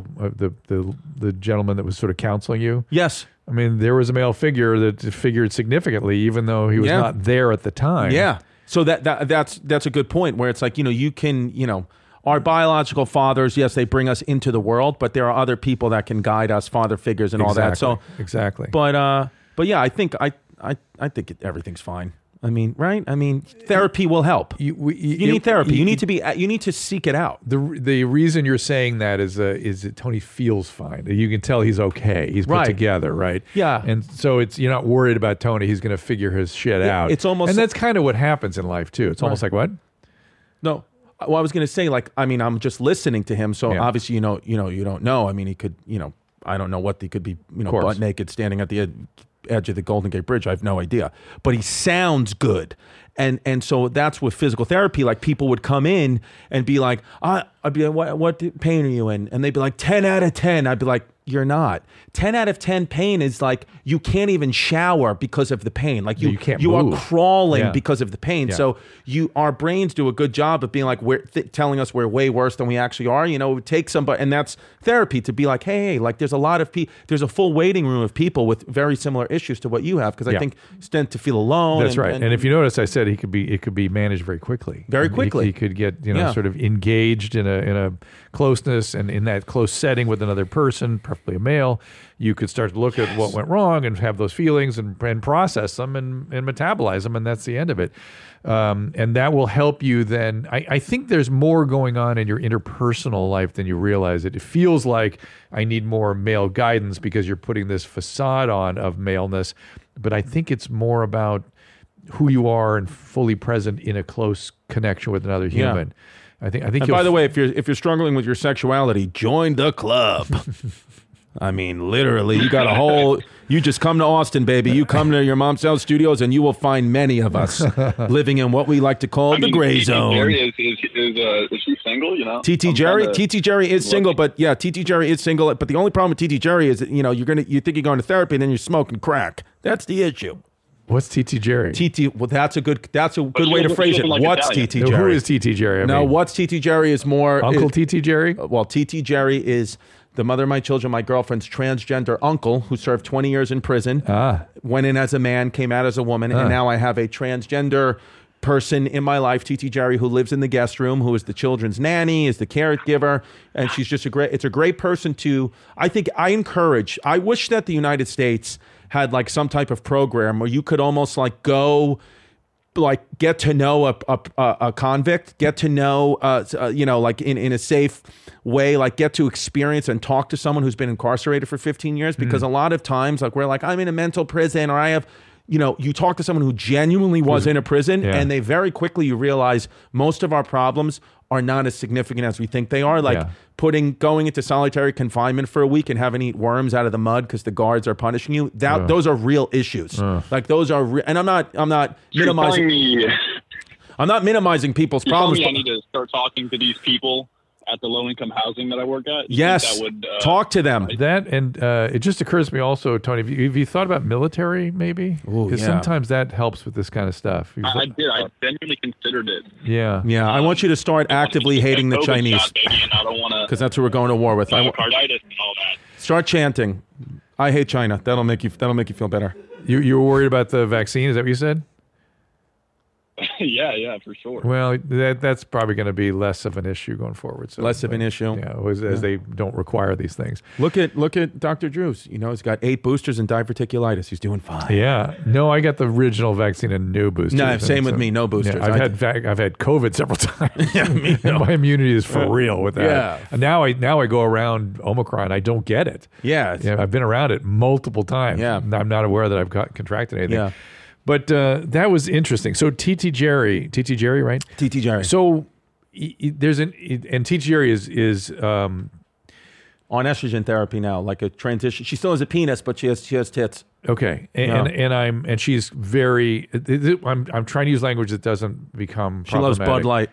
the gentleman that was sort of counseling you. Yes. I mean, there was a male figure that figured significantly, even though he was not there at the time. Yeah. So that's a good point where it's like, you can, our biological fathers, yes, they bring us into the world, but there are other people that can guide us, father figures and all that. So exactly. But yeah, I think everything's fine. I mean, right? I mean, therapy will help. You need therapy. You need to seek it out. The reason you're saying that is that Tony feels fine. You can tell he's okay. He's put together, right? Yeah. And so you're not worried about Tony. He's going to figure his shit out. It's almost, and that's kind of what happens in life too. It's almost like what? No. Well, I was going to say, I'm just listening to him. So obviously, you don't know. I mean, he could, I don't know what he could be, butt naked standing at the edge of the Golden Gate Bridge. I have no idea, but he sounds good. And so that's with physical therapy. Like people would come in and be like, I'd be like, what pain are you in? And they'd be like 10 out of 10. I'd be like, you're not. 10 out of 10 pain is like you can't even shower because of the pain. Like you are crawling because of the pain. Yeah. So our brains do a good job of being like telling us we're way worse than we actually are. It would take somebody, and that's therapy, to be like, hey, like there's a lot of people. There's a full waiting room of people with very similar issues to what you have, because I think you tend to feel alone. That's right. And if you notice, I said it could be managed very quickly. Very quickly. He could get sort of engaged in a closness, and in that close setting with another person, preferably a male. You could start to look at what went wrong and have those feelings and process them and metabolize them, and that's the end of it. And that will help you then. I think there's more going on in your interpersonal life than you realize. It feels like I need more male guidance because you're putting this facade on of maleness, but I think it's more about who you are and fully present in a close connection with another human. I think. And by the way, if you're struggling with your sexuality, join the club. I mean, literally, you just come to Austin, baby. You come to your Mom's House Studios, and you will find many of us living in what we like to call the gray zone. Jerry, is she single? TT Jerry is single, but TT Jerry is single. But the only problem with TT Jerry is that you think you're going to therapy, and then you're smoking crack. That's the issue. What's TT Jerry? Well, that's a good way to phrase it. What's TT Jerry? Who is TT Jerry? What's TT Jerry is more Uncle TT Jerry? Well, TT Jerry is the mother of my children, my girlfriend's transgender uncle, who served 20 years in prison, went in as a man, came out as a woman, and now I have a transgender person in my life, TT Jerry, who lives in the guest room, who is the children's nanny, is the caregiver, and she's just it's a great person to, I wish that the United States had like some type of program where you could almost like go, like get to know a convict, get to know, like in a safe way, like get to experience and talk to someone who's been incarcerated for 15 years. Because a lot of times, like we're like, I'm in a mental prison, or I have, you talk to someone who genuinely was in a prison, and they very quickly, you realize most of our problems are not as significant as we think they are. Like going into solitary confinement for a week and having to eat worms out of the mud because the guards are punishing you. Those are real issues. Like those are, and I'm not minimizing. I'm not minimizing people's problems. I need to start talking to these people at the low-income housing that I work at. Yes, talk to them. That, and it just occurs to me also, Tony, have you thought about military maybe? Because sometimes that helps with this kind of stuff. I did. I genuinely considered it. Yeah. Yeah, I want you to start actively hating the Chinese. Because that's who we're going to war with. Myocarditis and all that. Start chanting, I hate China. That'll make you feel better. You were worried about the vaccine, is that what you said? Yeah, for sure. Well, that's probably going to be less of an issue going forward. So, less of an issue. Yeah, as they don't require these things. Look at Dr. Drews. You know, he's got 8 boosters and diverticulitis. He's doing fine. Yeah. No, I got the original vaccine and no boosters. No, same with me. No boosters. Yeah, I've had COVID several times. Yeah, me too. My immunity is for real with that. Yeah. And now I go around Omicron. I don't get it. Yeah. I've been around it multiple times. Yeah. I'm not aware that I've contracted anything. Yeah. But that was interesting. So TT Jerry, right? TT Jerry. So and TT Jerry is on estrogen therapy now, like a transition. She still has a penis, but she has tits. Okay, and she's very. I'm trying to use language that doesn't become. She loves Bud Light.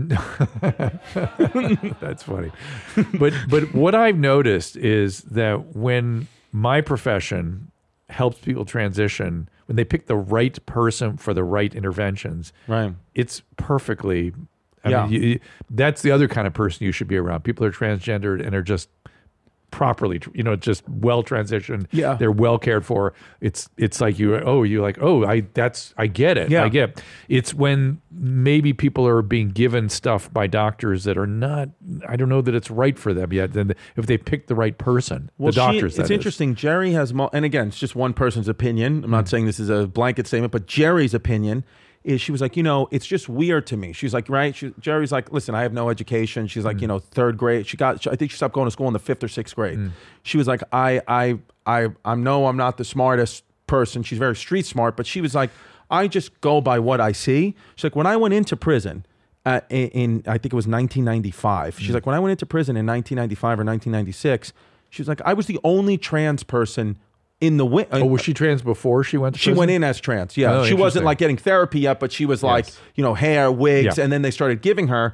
That's funny. But what I've noticed is that when my profession helps people transition, when they pick the right person for the right interventions, right, it's perfectly. I mean, that's the other kind of person you should be around. People are transgendered and are just properly, just well transitioned. Yeah, they're well cared for. It's like I get it. Yeah. I get it. It's when maybe people are being given stuff by doctors that are not. I don't know that it's right for them yet. Then if they pick the right person, the doctors. It's interesting. Jerry has, and again, it's just one person's opinion. I'm not saying this is a blanket statement, but Jerry's opinion is she was like, it's just weird to me. She's like, right? Jerry's like, listen, I have no education. She's like, third grade. I think she stopped going to school in the 5th or 6th grade. She was like, I'm not the smartest person. She's very street smart, but she was like, I just go by what I see. She's like, when I went into prison in I think it was 1995. She's like, when I went into prison in 1995 or 1996, she was like, I was the only trans person in the was she trans before she went to prison? She went in as trans, yeah. She wasn't like getting therapy yet, but she was like, hair, wigs, and then they started giving her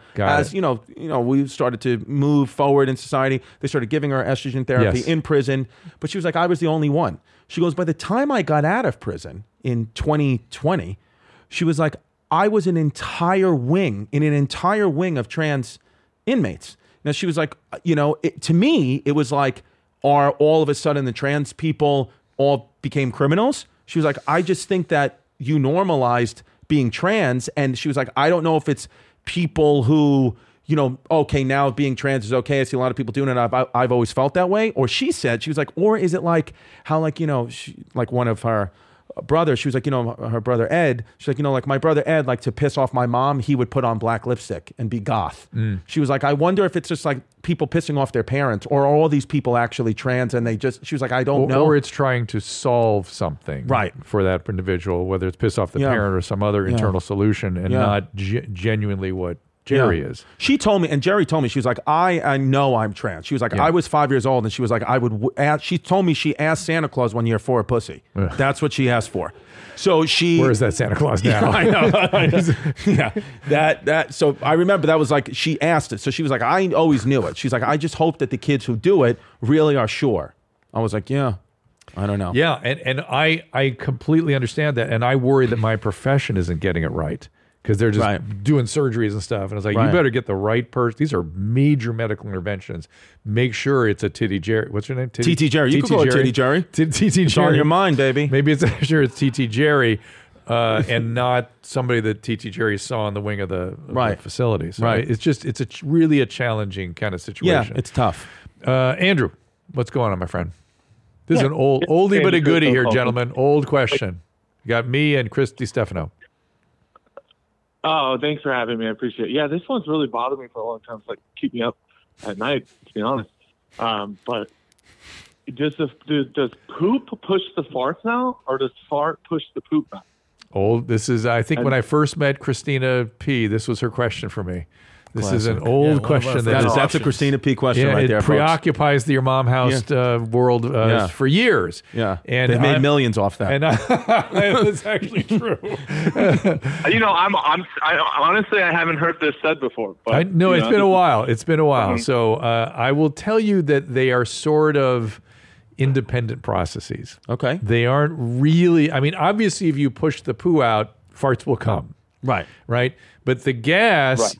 we started to move forward in society. They started giving her estrogen therapy in prison, but she was like, I was the only one. She goes, by the time I got out of prison in 2020, she was like, I was in an entire wing of trans inmates. Now she was like, to me, it was like, are all of a sudden the trans people all became criminals? She was like, I just think that you normalized being trans. And she was like, I don't know if it's people who, okay, now being trans is okay. I see a lot of people doing it. I've always felt that way. Or she was like, or is it like how like one of her brother, she was like, her brother Ed, she's like, like my brother Ed, like to piss off my mom, he would put on black lipstick and be goth. She was like, I wonder if it's just like people pissing off their parents, or are all these people actually trans and she was like, I don't know. Or it's trying to solve something for that individual, whether it's piss off the parent or some other internal solution, and not genuinely what Jerry is. She told me, and Jerry told me, she was like, I know I'm trans. She was like, I was 5 years old, and she was like, she told me she asked Santa Claus one year for a pussy. That's what she asked for. So where is that Santa Claus now? I know. So I remember that was like, she asked it. So she was like, I always knew it. She's like, I just hope that the kids who do it really are sure. I was like, I don't know. Yeah, and I completely understand that, and I worry that my profession isn't getting it right. Because they're just doing surgeries and stuff. And it's like, you better get the right person. These are major medical interventions. Make sure it's a Titty Jerry. What's your name? TT Jerry. You can call it Titty Jerry. TT Jerry. It's on your mind, baby. Maybe it's TT Jerry and not somebody that TT Jerry saw in the wing of the facility. So it's really a challenging kind of situation. Yeah, it's tough. Andrew, what's going on, my friend? This is an oldie but a goodie here, gentlemen. Old question. You got me and Chris DiStefano. Oh, thanks for having me. I appreciate it. Yeah, this one's really bothered me for a long time. It's like keep me up at night, to be honest. But does poop push the farts now, or does fart push the poop now? This is, I think when I first met Christina P., this was her question for me. This is an old question. That's a Christina P. question right there, It preoccupies the Your Mom House world for years. Yeah, and they've made millions off that. And that's actually true. Honestly, I haven't heard this said before. But, it's been a while. It's been a while. So I will tell you that they are sort of independent processes. Okay. They aren't really, obviously if you push the poo out, farts will come. Right. Right. But the gas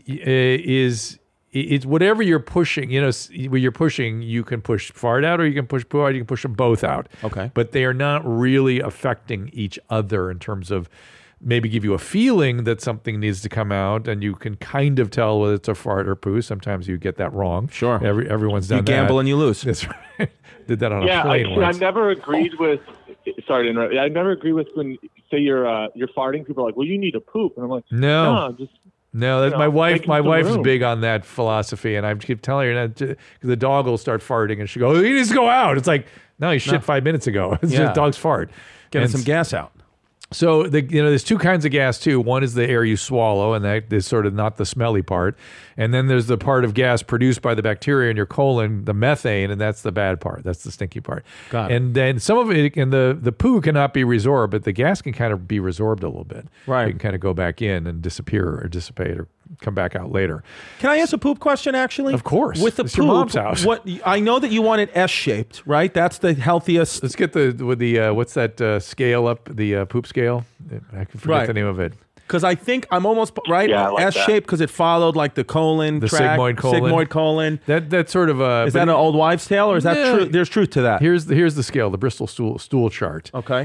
is whatever you're pushing, when you're pushing, you can push fart out or you can push poo out, you can push them both out. Okay. But they are not really affecting each other in terms of maybe give you a feeling that something needs to come out, and you can kind of tell whether it's a fart or poo. Sometimes you get that wrong. Sure. Everyone's done that. You gamble and you lose. That's right. Did that on a plane once. I never agreed with. Sorry to interrupt. I never agree with when say you're farting. People are like, "Well, you need to poop," and I'm like, "No, just." No, that's my wife. My wife's big on that philosophy, and I keep telling her that because the dog will start farting, and she goes, "He needs to go out." It's like, no, he shit 5 minutes ago. It's just dog's fart. Getting some gas out. So there's two kinds of gas too. One is the air you swallow, and that is sort of not the smelly part. And then there's the part of gas produced by the bacteria in your colon, the methane, and that's the bad part. That's the stinky part. Got it. And then some of it, and the poo cannot be resorbed, but the gas can kind of be resorbed a little bit. Right. It can kind of go back in and disappear or dissipate or come back out later. Can I ask a poop question? Actually, of course. With the it's poop, your mom's house. What I know that you want it S-shaped, right? That's the healthiest. Let's get the what's that scale up? The poop scale. I can forget the name of it. Because I think I'm almost right. Yeah, I like S-shaped because it followed like the colon, the tract, sigmoid colon. That's sort of a. Is that an old wives' tale, or is that true? There's truth to that. Here's the scale, the Bristol stool chart. Okay.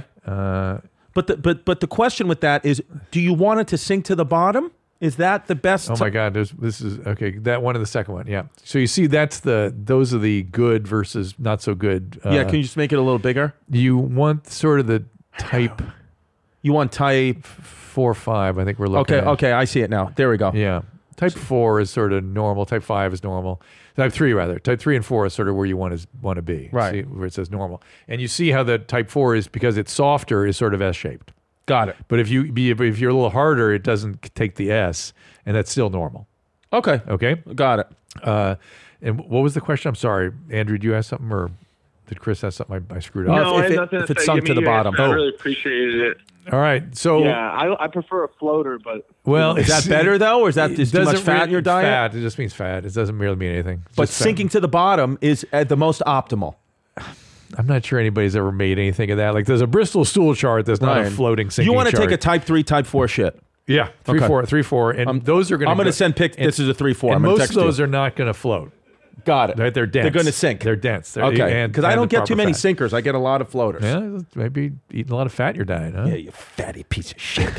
But the question with that is, do you want it to sink to the bottom? Is that the best? Oh my God! This is okay. That one and the second one, yeah. So you see, those are the good versus not so good. Yeah, can you just make it a little bigger? You want sort of the type. You want type 4, 5. I think we're looking. Okay, I see it now. There we go. Yeah, type 4 is sort of normal. Type 5 is normal. Type 3 rather. Type 3 and 4 is sort of where you want to be. Right. See, where it says normal, and you see how the type 4 is because it's softer is sort of S-shaped. Got it. But if you're a little harder, it doesn't take the S, and that's still normal. Okay. Got it. And what was the question? I'm sorry, Andrew. Did you ask something, or did Chris ask something? I screwed up. No, if it sunk to the bottom. I really appreciated it. All right. So yeah, I prefer a floater, but is that better though, or is that too much fat in your diet? Fat. It just means fat. It doesn't really mean anything. But sinking to the bottom is at the most optimal. I'm not sure anybody's ever made anything of that. Like there's a Bristol stool chart. There's not a floating sinking. You want to chart. take a type 3, type 4 shit. Yeah, 3, 4, and those are going to. I'm going to send pics. This is a 3, 4. And I'm most text of those you. are not going to float. Got it. Right, they're dense. They're going to sink. They're dense. Okay. Because I don't get too many sinkers. I get a lot of floaters. Yeah, maybe eating a lot of fat in your diet, huh? Yeah, you fatty piece of shit.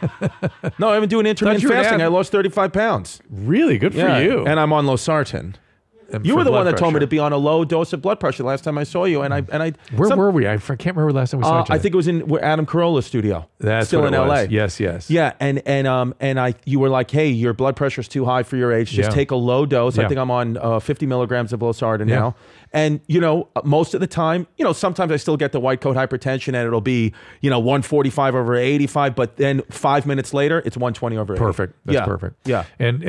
No, I've been doing intermittent fasting. I lost 35 pounds. Really? Good for you. And I'm on losartan. You were the one that told me to be on a low dose of blood pressure last time I saw you, and I. Where were we? I can't remember last time we saw each other. I think it was in Adam Carolla's studio. That's still what in LA. Yes. Yeah, and you were like, hey, your blood pressure's too high for your age. Just take a low dose. I think I'm on 50 milligrams of losartan now. And, most of the time, sometimes I still get the white coat hypertension and it'll be, 145 over 85, but then 5 minutes later, it's 120 over 80. Perfect. That's perfect. Yeah.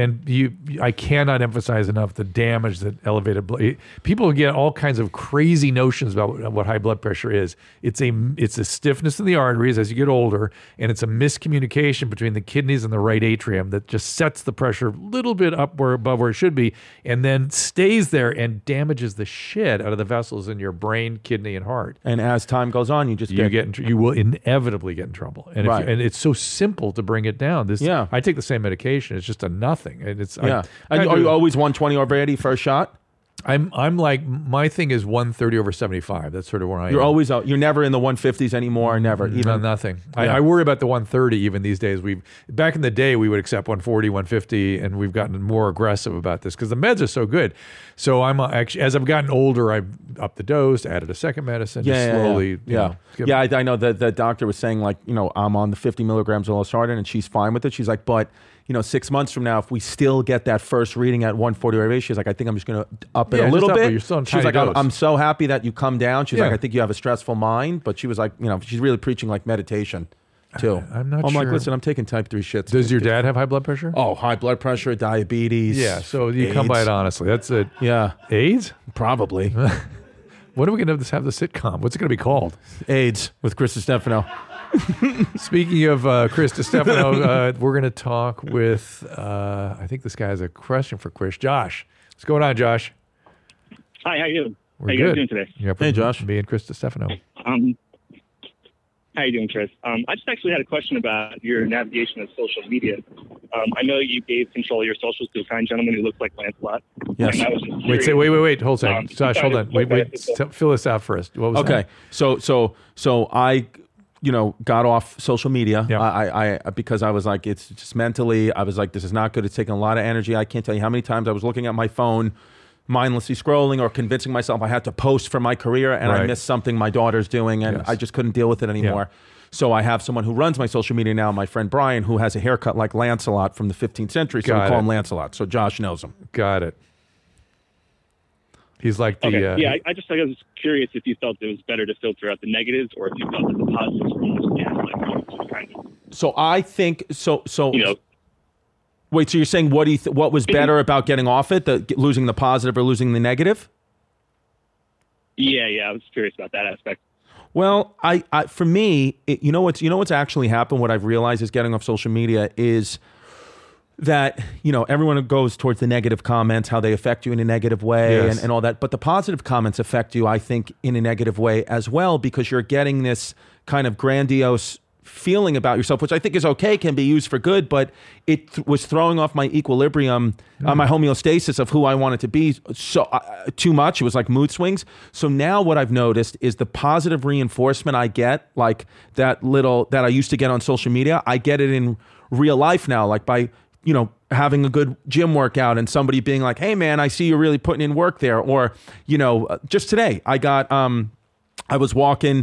And I cannot emphasize enough the damage that elevated blood. People get all kinds of crazy notions about what high blood pressure is. It's a stiffness in the arteries as you get older, and it's a miscommunication between the kidneys and the right atrium that just sets the pressure a little bit above where it should be, and then stays there and damages the shit out of the vessels in your brain, kidney, and heart. And as time goes on, you will inevitably get in trouble. And right. It's so simple to bring it down. I take the same medication. It's just a nothing. And it's are you always 120 over 80 for a shot? I'm like, my thing is 130 over 75. That's sort of where I am. You're always out. You're never in the 150s anymore. Never. Even nothing. Yeah. I worry about the 130 even these days. Back in the day, we would accept 140, 150, and we've gotten more aggressive about this because the meds are so good. So I'm actually, as I've gotten older, I've upped the dose, added a second medicine, slowly. I know that the doctor was saying I'm on the 50 milligrams of losartan and she's fine with it. She's like, but 6 months from now, if we still get that first reading at 140 over 80, she's like, I think I'm just going to up it a little bit. You're still on she's like, dose. I'm so happy that you come down. She's like, I think you have a stressful mind. But she was like, she's really preaching like meditation. too. I'm not I'm sure. like, listen, I'm taking type 3 shits. Does your dad have high blood pressure? Oh, high blood pressure, diabetes. Yeah, so you AIDS. come by it honestly. That's it. Yeah. AIDS? Probably. When are we going to have the sitcom? What's it going to be called? AIDS with Chris Stefano. Speaking of Chris Stefano, we're going to talk with, I think this guy has a question for Chris. Josh. What's going on, Josh? Hi, how you doing? We're how you good. guys doing today? Yeah, Hey, Josh. Me and Chris Stefano. How you doing, Chris? I just actually had a question about your navigation of social media. I know you gave control of your socials to a kind gentleman who looks like Lancelot. Yes. And I was just curious. Wait. Hold on a second. Josh, hold on. Wait. Fill this out first. What was Okay. that? So I, got off social media. Yeah. I because I was like, it's just mentally, I was like, this is not good. It's taking a lot of energy. I can't tell you how many times I was looking at my phone, mindlessly scrolling or convincing myself I had to post for my career and I Right. missed something my daughter's doing and Yes. I just couldn't deal with it anymore. So I have someone who runs my social media now, my friend Brian, who has a haircut like Lancelot from the 15th century. So Got we call it. him Lancelot. So Josh knows him. Got it. He's like the... Okay. I was curious if you felt it was better to filter out the negatives or if you felt that the positives were almost gaslighting, kind of. So I think Wait, so you're saying what was better about getting off it, losing the positive or losing the negative? Yeah, I was curious about that aspect. Well, for me, what's actually happened. What I've realized is getting off social media is that everyone goes towards the negative comments, how they affect you in a negative way, Yes. and all that. But the positive comments affect you, I think, in a negative way as well, because you're getting this kind of grandiose feeling about yourself, which I think is okay, can be used for good, but it was throwing off my equilibrium, my homeostasis of who I wanted to be so too much. It was like mood swings. So now what I've noticed is the positive reinforcement I get, like that I used to get on social media, I get it in real life now, like by having a good gym workout and somebody being like, hey man, I see you're really putting in work there. Or, just today I got, I was walking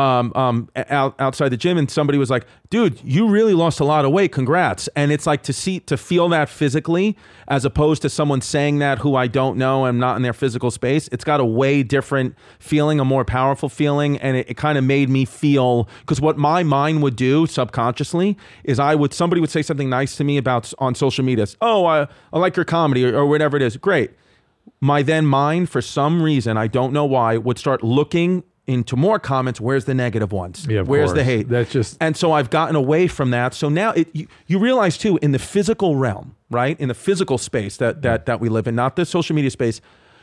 outside the gym and somebody was like, dude, you really lost a lot of weight. Congrats. And it's like to feel that physically as opposed to someone saying that who I don't know, I'm not in their physical space. It's got a way different feeling, a more powerful feeling. And it kind of made me feel, because what my mind would do subconsciously is somebody would say something nice to me on social media. Oh, I like your comedy or whatever it is. Great. My then mind, for some reason, I don't know why, would start looking into more comments. Where's the negative ones? Yeah, of Where's the course. hate? That's just... And so I've gotten away from that. So now you realize too, in the physical realm, right? In the physical space that we live in, not the social media space.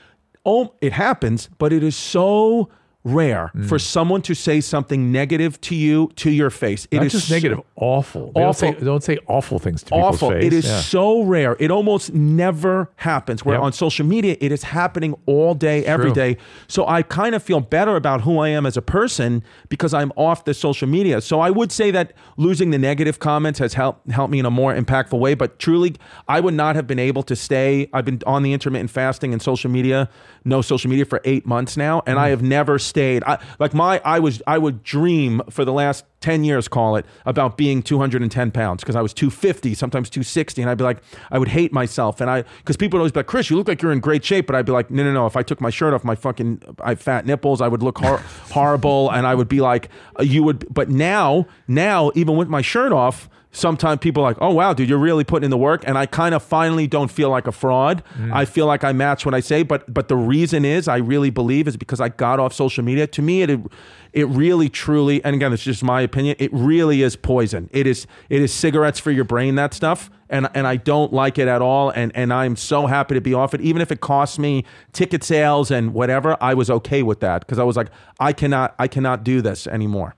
Oh, it happens, but it is so rare for someone to say something negative to you, to your face. It Not is just negative, awful. They don't say awful things to people's face. It is so rare. It almost never happens. Where on social media, it is happening all day, every day. So I kind of feel better about who I am as a person because I'm off the social media. So I would say that losing the negative comments has helped me in a more impactful way. But truly, I would not have been able to stay. I've been on the intermittent fasting and social media, no social media for 8 months now, and I have never stayed. I would dream for the last 10 years, call it, about being 210 pounds because I was 250, sometimes 260. And I'd be like, I would hate myself. And because people would always be like, Chris, you look like you're in great shape. But I'd be like, no. If I took my shirt off, I have fat nipples. I would look horrible. And I would be like, but now, even with my shirt off, sometimes people are like, oh, wow, dude, you're really putting in the work. And I kind of finally don't feel like a fraud. I feel like I match what I say. But the reason is, I really believe, is because I got off social media. To me, it really, truly, and again, it's just my opinion, it really is poison. It is cigarettes for your brain, that stuff. And I don't like it at all. And I'm so happy to be off it. Even if it costs me ticket sales and whatever, I was okay with that. Because I was like, I cannot do this anymore.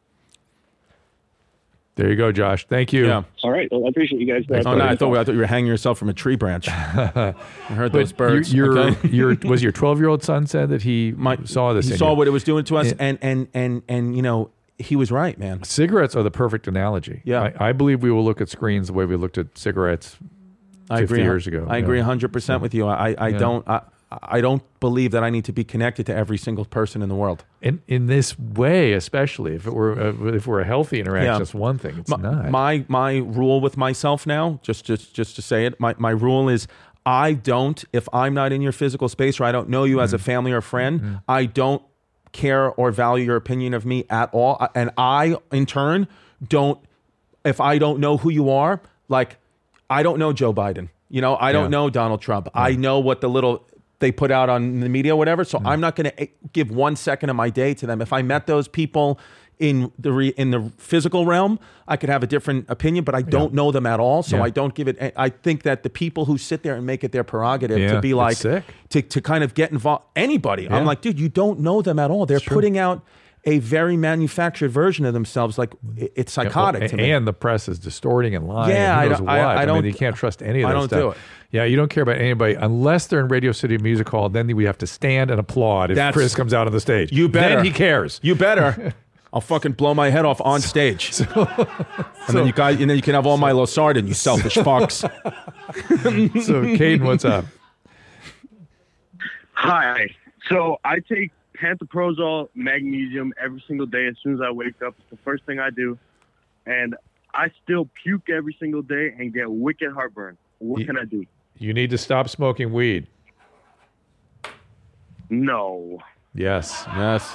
There you go, Josh. Thank you. Yeah. All right. Well, I appreciate you guys. Oh, no, I thought you were hanging yourself from a tree branch. I heard those birds. Was your 12-year-old son said that he saw this? He saw what it was doing to us, and he was right, man. Cigarettes are the perfect analogy. Yeah. I believe we will look at screens the way we looked at cigarettes 50 years ago. I agree 100% with you. I don't believe that I need to be connected to every single person in the world. In this way, especially if we're a healthy interaction, that's one thing. It's not. My rule with myself now, just to say it, my rule is, if I'm not in your physical space or I don't know you as a family or friend, I don't care or value your opinion of me at all. And I, in turn, if I don't know who you are, like I don't know Joe Biden. I don't know Donald Trump. I know what the little they put out on the media, or whatever. So I'm not going to give 1 second of my day to them. If I met those people in the physical realm, I could have a different opinion, but I don't know them at all. So I don't give it. I think that the people who sit there and make it their prerogative to be like, to kind of get involved, anybody. I'm like, dude, you don't know them at all. They're putting out a very manufactured version of themselves. Like it's psychotic to me. And the press is distorting and lying. Yeah, I mean, you can't trust any of that stuff. I don't do it. Yeah, you don't care about anybody unless they're in Radio City Music Hall. Then we have to stand and applaud if Chris comes out on the stage. You better. Then he cares. You better. I'll fucking blow my head off on stage. And then you can have all my Losartan, you selfish fucks. So, Caden, what's up? Hi. So I take pantoprazole magnesium every single day as soon as I wake up. It's the first thing I do. And I still puke every single day and get wicked heartburn. What can I do? You need to stop smoking weed. No. Yes.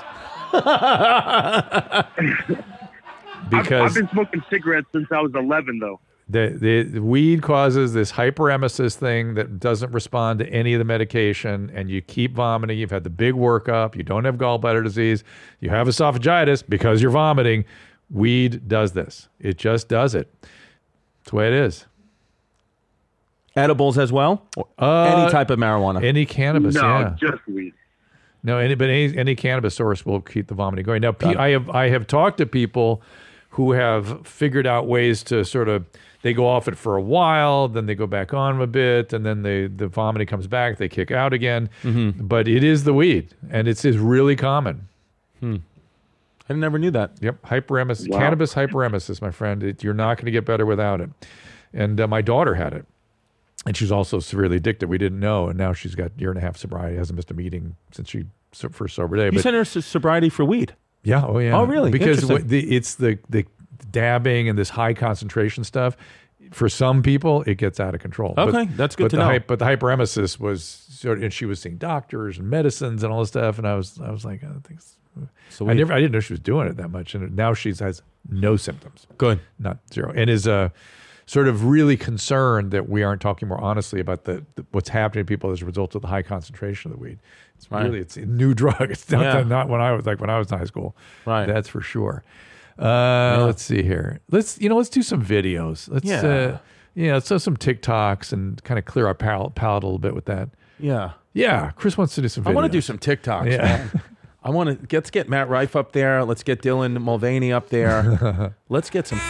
Because I've been smoking cigarettes since I was 11, though. The weed causes this hyperemesis thing that doesn't respond to any of the medication, and you keep vomiting. You've had the big workup. You don't have gallbladder disease. You have esophagitis because you're vomiting. Weed does this. It just does it. That's the way it is. Edibles as well? Any type of marijuana? Any cannabis, No, just weed. No, any cannabis source will keep the vomiting going. Now, I have talked to people who have figured out ways to sort of, they go off it for a while, then they go back on a bit, and then the vomiting comes back, they kick out again. Mm-hmm. But it is the weed, and it's really common. I never knew that. Yep, hyperemesis, cannabis hyperemesis, my friend. You're not going to get better without it. And my daughter had it. And she's also severely addicted. We didn't know, and now she's got 1.5 years sobriety. Hasn't missed a meeting since she first sober day. You sent her to sobriety for weed? Yeah. Oh, yeah. Oh, really? Because it's the dabbing and this high concentration stuff. For some people, it gets out of control. Okay, that's good to know. But the hyperemesis was, and she was seeing doctors and medicines and all this stuff, and I was like, I think. I didn't know she was doing it that much, and now she has no symptoms. Good, not zero, and is sort of really concerned that we aren't talking more honestly about what's happening to people as a result of the high concentration of the weed. It's really it's a new drug. It's not when I was in high school. Right, that's for sure. Let's see here. Let's do some videos. Let's do some TikToks and kind of clear our palate a little bit with that. Yeah. Chris wants to do some videos. I want to do some TikToks. Yeah. Man. I want to let's get Matt Rife up there. Let's get Dylan Mulvaney up there. Let's get some.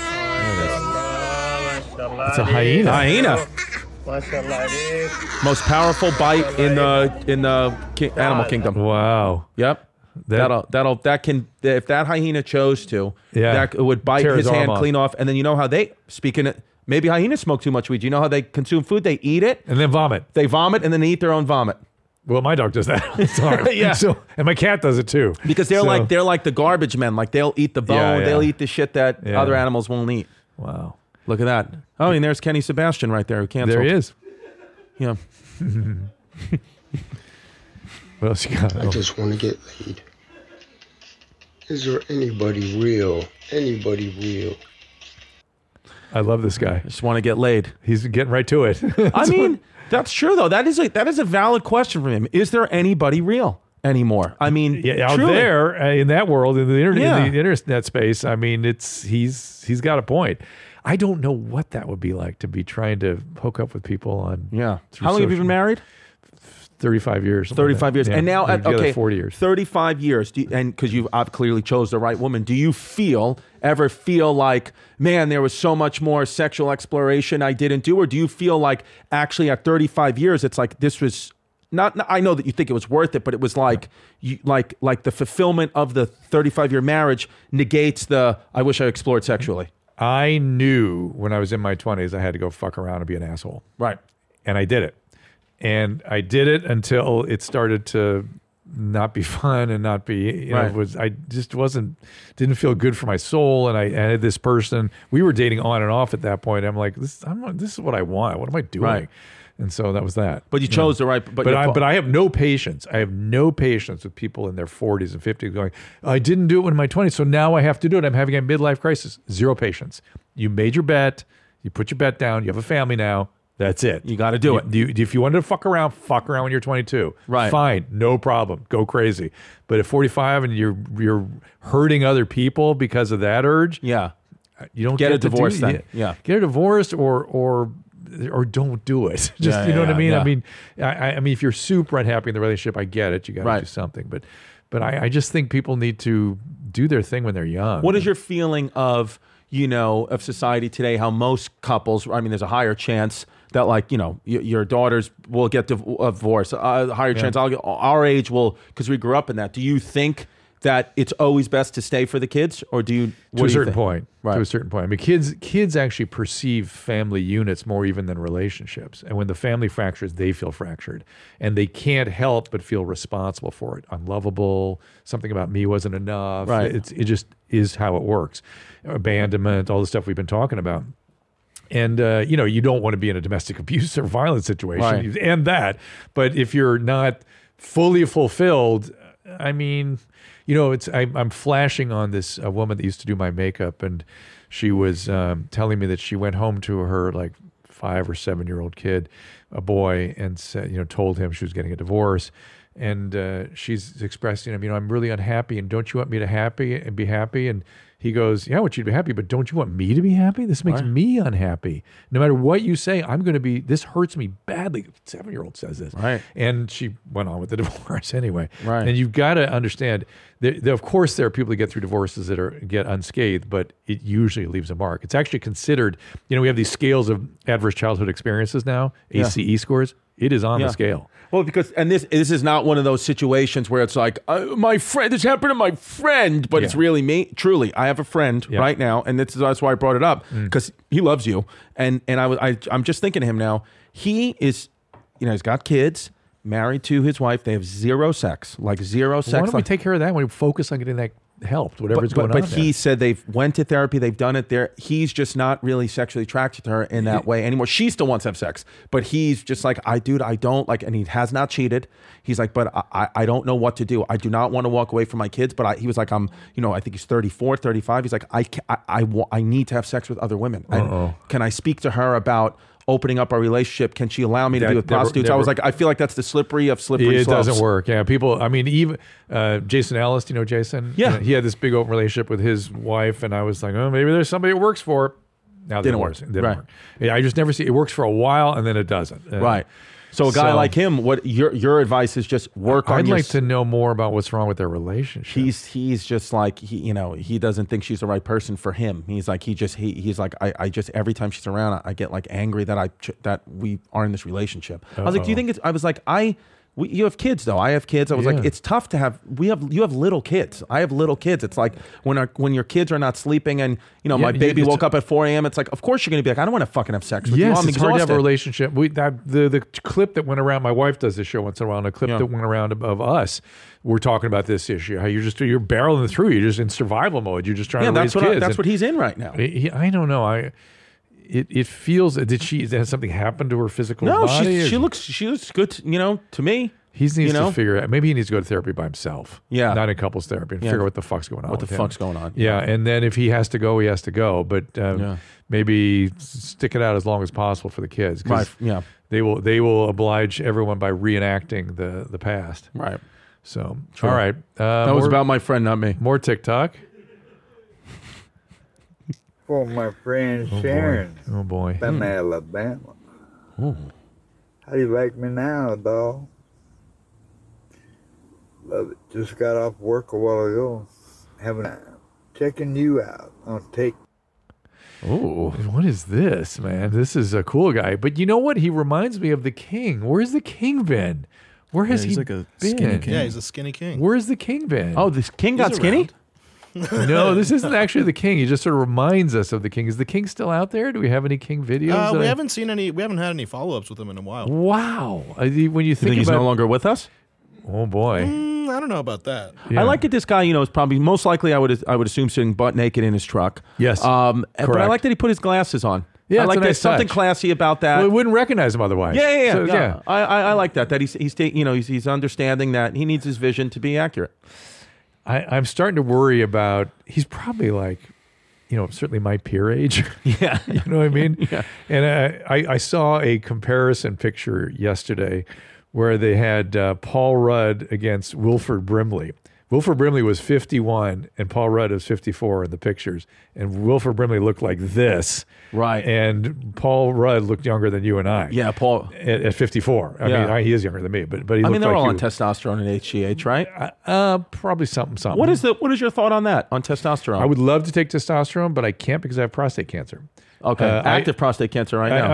It's a hyena. Most powerful bite in the animal kingdom. Wow. Yep. That can, if that hyena chose to, that would bite his hand clean off. And then you know how maybe hyenas smoke too much weed. You know how they consume food? They eat it and then vomit. They vomit and then they eat their own vomit. Well, my dog does that. Sorry. Yeah. And my cat does it too. Because they're like the garbage men. Like they'll eat the bone. They'll eat the shit that other animals won't eat. Wow. Look at that. Oh, and there's Kenny Sebastian right there who canceled. There he is. Yeah. What else you got? I just want to get laid. Is there anybody real? Anybody real? I love this guy. I just want to get laid. He's getting right to it. I mean, that's true though. That is a valid question from him. Is there anybody real anymore? I mean, out there in that world, in the internet space, I mean, he's got a point. I don't know what that would be like to be trying to hook up with people on. Yeah. How long have you been married? 35 years. 35 years. Yeah. And now, okay, 40 years. 35 years. And because you've clearly chose the right woman, do you ever feel like, man, there was so much more sexual exploration I didn't do? Or do you feel like actually at 35 years, it's like this was not, I know that you think it was worth it, but it was like, like the fulfillment of the 35-year marriage negates the, I wish I explored sexually. I knew when I was in my 20s, I had to go fuck around and be an asshole. Right. And I did it. And I did it until it started to not be fun and not be, I just didn't feel good for my soul. And I had this person, we were dating on and off at that point. I'm like, this is what I want. What am I doing? Right. And so that was that. But you chose the right. But I have no patience. I have no patience with people in their 40s and 50s going, I didn't do it when in my 20s, so now I have to do it. I'm having a midlife crisis. Zero patience. You made your bet. You put your bet down. You have a family now. That's it. You got to do it. If you wanted to fuck around when you're 22. Right. Fine. No problem. Go crazy. But at 45 and you're hurting other people because of that urge. Yeah. You don't get a divorce then. Yeah. Get a divorce or don't do it. Just you know what I mean? Yeah. I mean, if you're super unhappy in the relationship, I get it. You got to do something. But I just think people need to do their thing when they're young. What is your feeling of of society today? How most couples, I mean, there's a higher chance that your daughters will get divorced. A higher chance our age will, because we grew up in that. Do you think that it's always best to stay for the kids, or do you to a certain point? Right. To a certain point. I mean, kids actually perceive family units more even than relationships. And when the family fractures, they feel fractured, and they can't help but feel responsible for it. Unlovable. Something about me wasn't enough. Right. It just is how it works. Abandonment. All the stuff we've been talking about. And, you don't want to be in a domestic abuse or violence situation and that. But if you're not fully fulfilled, I mean, I'm flashing on this woman that used to do my makeup, and she was telling me that she went home to her 5 or 7 year old kid, a boy, and said, told him she was getting a divorce. And she's expressing him, I'm really unhappy, and don't you want me to be happy? And he goes, yeah, I want you to be happy, but don't you want me to be happy? This makes me unhappy. No matter what you say, I'm going to be, this hurts me badly. 7-year-old says this. Right. And she went on with the divorce anyway. Right. And you've got to understand, of course, there are people that get through divorces that get unscathed, but it usually leaves a mark. It's actually considered, we have these scales of adverse childhood experiences now, ACE scores. It is on the scale. Well, because, and this is not one of those situations where it's like, my friend, this happened to my friend, but it's really me. Truly, I have a friend right now, and that's why I brought it up, because he loves you. And I'm just thinking to him now, he is, he's got kids, married to his wife. They have zero sex. Why don't we take care of that when we focus on getting that helped, whatever's going on. But he said they've went to therapy, they've done it there. He's just not really sexually attracted to her in that way anymore. She still wants to have sex, but he's just like, I don't like, and he has not cheated. He's like, but I don't know what to do. I do not want to walk away from my kids, but he was like, I think he's 34, 35. He's like, I need to have sex with other women. Can I speak to her about opening up our relationship? Can she allow me to be with prostitutes? I was like, I feel like that's the slippery slopes. It doesn't work. Yeah, people, I mean, even Jason Ellis, do you know Jason? Yeah. He had this big open relationship with his wife, and I was like, oh, maybe there's somebody it works for. Now didn't work. Didn't work. Yeah, I just never see it works for a while, and then it doesn't. Right. So a guy like him, what your advice is just work on. I'd like to know more about what's wrong with their relationship. He's just like he doesn't think she's the right person for him. He's like he's like I just every time she's around I get like angry that we are in this relationship. I was like, do you think it's? I was like you have kids though. I have kids. I was like, it's tough to have. You have little kids. I have little kids. It's like when your kids are not sleeping, and my baby woke up at 4 a.m. It's like, of course you're going to be like, I don't want to fucking have sex with you. I'm it's hard to have a relationship. The clip that went around. My wife does this show once in a while. And a clip that went around of us. We're talking about this issue. How you're barreling through. You're just in survival mode. You're just trying to raise kids. That's what he's in right now. I don't know. It feels. Has something happened to her physical body? No, she looks good. To me. He needs to figure it out. Maybe he needs to go to therapy by himself. Yeah. Not in couples therapy and figure out what the fuck's going on. What the fuck's going on. Yeah. And then if he has to go, he has to go. But maybe stick it out as long as possible for the kids. Right. Yeah. They will oblige everyone by reenacting the past. Right. So, True. All right. That was about my friend, not me. More TikTok. For my friend Sharon. Oh, boy. From Alabama. Oh. How do you like me now, dog? Love it. Just got off work a while ago. Checking you out on take. Oh, what is this, man? This is a cool guy. But you know what? He reminds me of the king. Where's the king been? Where has he like a been? Skinny king. Yeah, he's a skinny king. Where's the king been? Oh, this king got skinny? No, this isn't actually the king. He just sort of reminds us of the king. Is the king still out there? Do we have any king videos? We haven't seen any. We haven't had any follow-ups with him in a while. Wow. When you think he's no longer with us? Oh boy. I don't know about that. Yeah. I like that this guy, is probably most likely I would assume sitting butt naked in his truck. Yes. But I like that he put his glasses on. Yeah, I like it's a there's nice something touch. classy about that. Well, we wouldn't recognize him otherwise. Yeah. So, yeah. I like that. That he's understanding that he needs his vision to be accurate. I'm starting to worry about. He's probably like, certainly my peer age. Yeah, you know what I mean. Yeah. And I saw a comparison picture yesterday where they had Paul Rudd against Wilford Brimley. Wilford Brimley was 51 and Paul Rudd was 54 in the pictures. And Wilford Brimley looked like this. Right. And Paul Rudd looked younger than you and I. Yeah, Paul. At 54. I mean, he is younger than me, but he looked they're like all you. on testosterone and HGH, right? Probably something. What is your thought on that, on testosterone? I would love to take testosterone, but I can't because I have prostate cancer. Okay, active prostate cancer right now.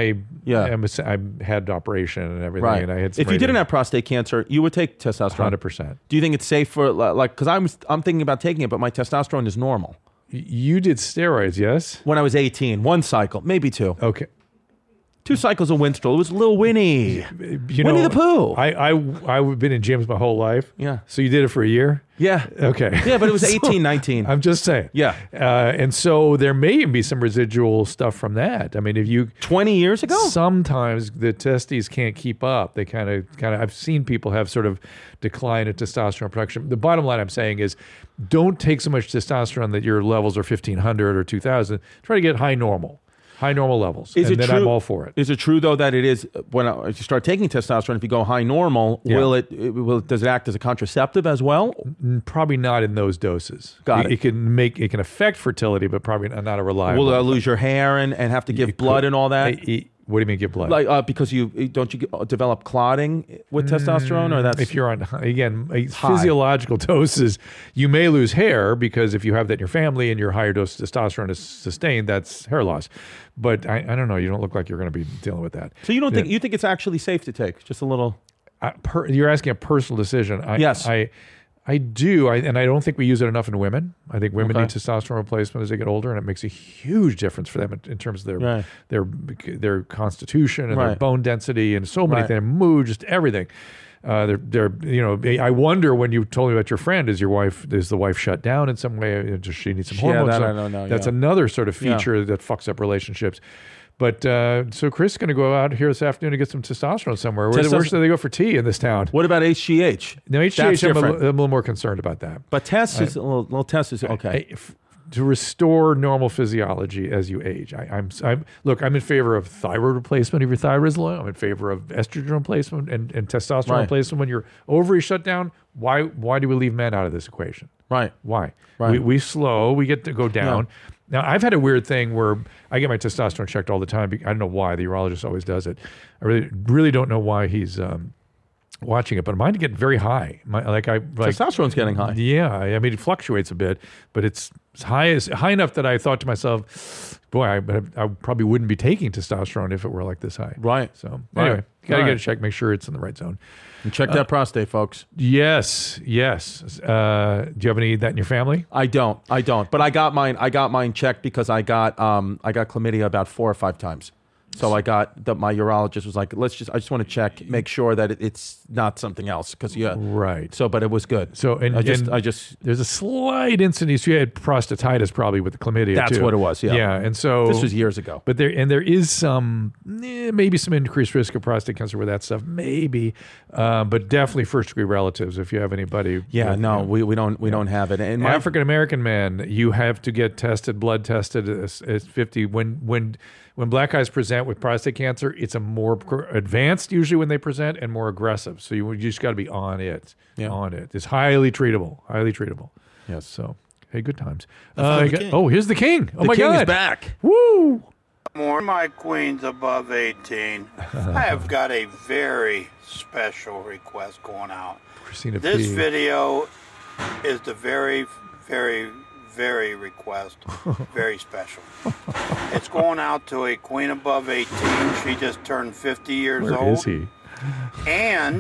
I had operation and everything, Right. and I had. If you didn't have prostate cancer, you would take testosterone. 100%. Do you think it's safe for because I'm thinking about taking it, but my testosterone is normal. You did steroids, yes? When I was 18, one cycle, maybe two. Okay. 2 cycles of Winstrol. It was Lil Winnie. Winnie the Pooh. I've been in gyms my whole life. Yeah. So you did it for a year? Yeah. Okay. Yeah, but it was 18, 19. I'm just saying. Yeah. And so there may be some residual stuff from that. I mean, if you 20 years ago, sometimes the testes can't keep up. They kind of. I've seen people have sort of decline in testosterone production. The bottom line I'm saying is, don't take so much testosterone that your levels are 1,500 or 2,000. Try to get high normal levels, and then I'm all for it. Is it true though that it is when you start taking testosterone, if you go high normal, does it act as a contraceptive as well? Probably not in those doses. Got it. It can affect fertility, but probably not a reliable. Will lose your hair and have to give blood and all that? What do you mean give blood? Like because you develop clotting with testosterone, or that's if you're on physiological doses, you may lose hair because if you have that in your family and your higher dose of testosterone is sustained, that's hair loss. But I don't know. You don't look like you're going to be dealing with that. So you think it's actually safe to take? Just a little. You're asking a personal decision. Yes. I do, and I don't think we use it enough in women. I think women need testosterone replacement as they get older, and it makes a huge difference for them in terms of their constitution and their bone density and so many things, mood, just everything. I wonder when you told me about your friend, is the wife shut down in some way? Does she need some hormones? I don't know. That's another sort of feature that fucks up relationships. But so Chris is going to go out here this afternoon to get some testosterone somewhere. Where should they go for tea in this town? What about HGH? No, HGH, I'm a little more concerned about that. But test is a little test is okay. To restore normal physiology as you age. I'm in favor of thyroid replacement if your thyroid is low. I'm in favor of estrogen replacement and testosterone replacement when your ovaries shut down. Why do we leave men out of this equation? Right. Why? Right. We get to go down. Yeah. Now, I've had a weird thing where I get my testosterone checked all the time. I don't know why. The urologist always does it. I really don't know why he's watching it, but mine get very high. Testosterone's getting high. Yeah, I mean it fluctuates a bit, but it's high enough that I thought to myself, boy, I probably wouldn't be taking testosterone if it were like this high. Right. So anyway, got to get it checked, make sure it's in the right zone. And check that prostate, folks. Yes. Do you have any of that in your family? I don't. But I got mine checked because I got chlamydia about 4 or 5 times. So I got my urologist was like, I just want to check, make sure that it's not something else because right. So, but it was good. So there's a slight incidence. You had prostatitis probably with the chlamydia. That's too. what it was. Yeah. Yeah, and so this was years ago. But there is some maybe some increased risk of prostate cancer with that stuff, maybe, but definitely first degree relatives if you have anybody. Yeah, we don't have it. And African American men, you have to get blood tested at 50 when black guys present with prostate cancer, it's a more advanced usually when they present and more aggressive. So you just got to be on it. Yeah. On it. It's highly treatable. Yes. So, hey, good times. Here's the king. Oh, my God. The king is back. Woo! More my queens above 18. I have got a very special request going out. Christina This P. video is the very, very, very request. Very special. It's going out to a queen above 18. She just turned 50 years old. Where is he? And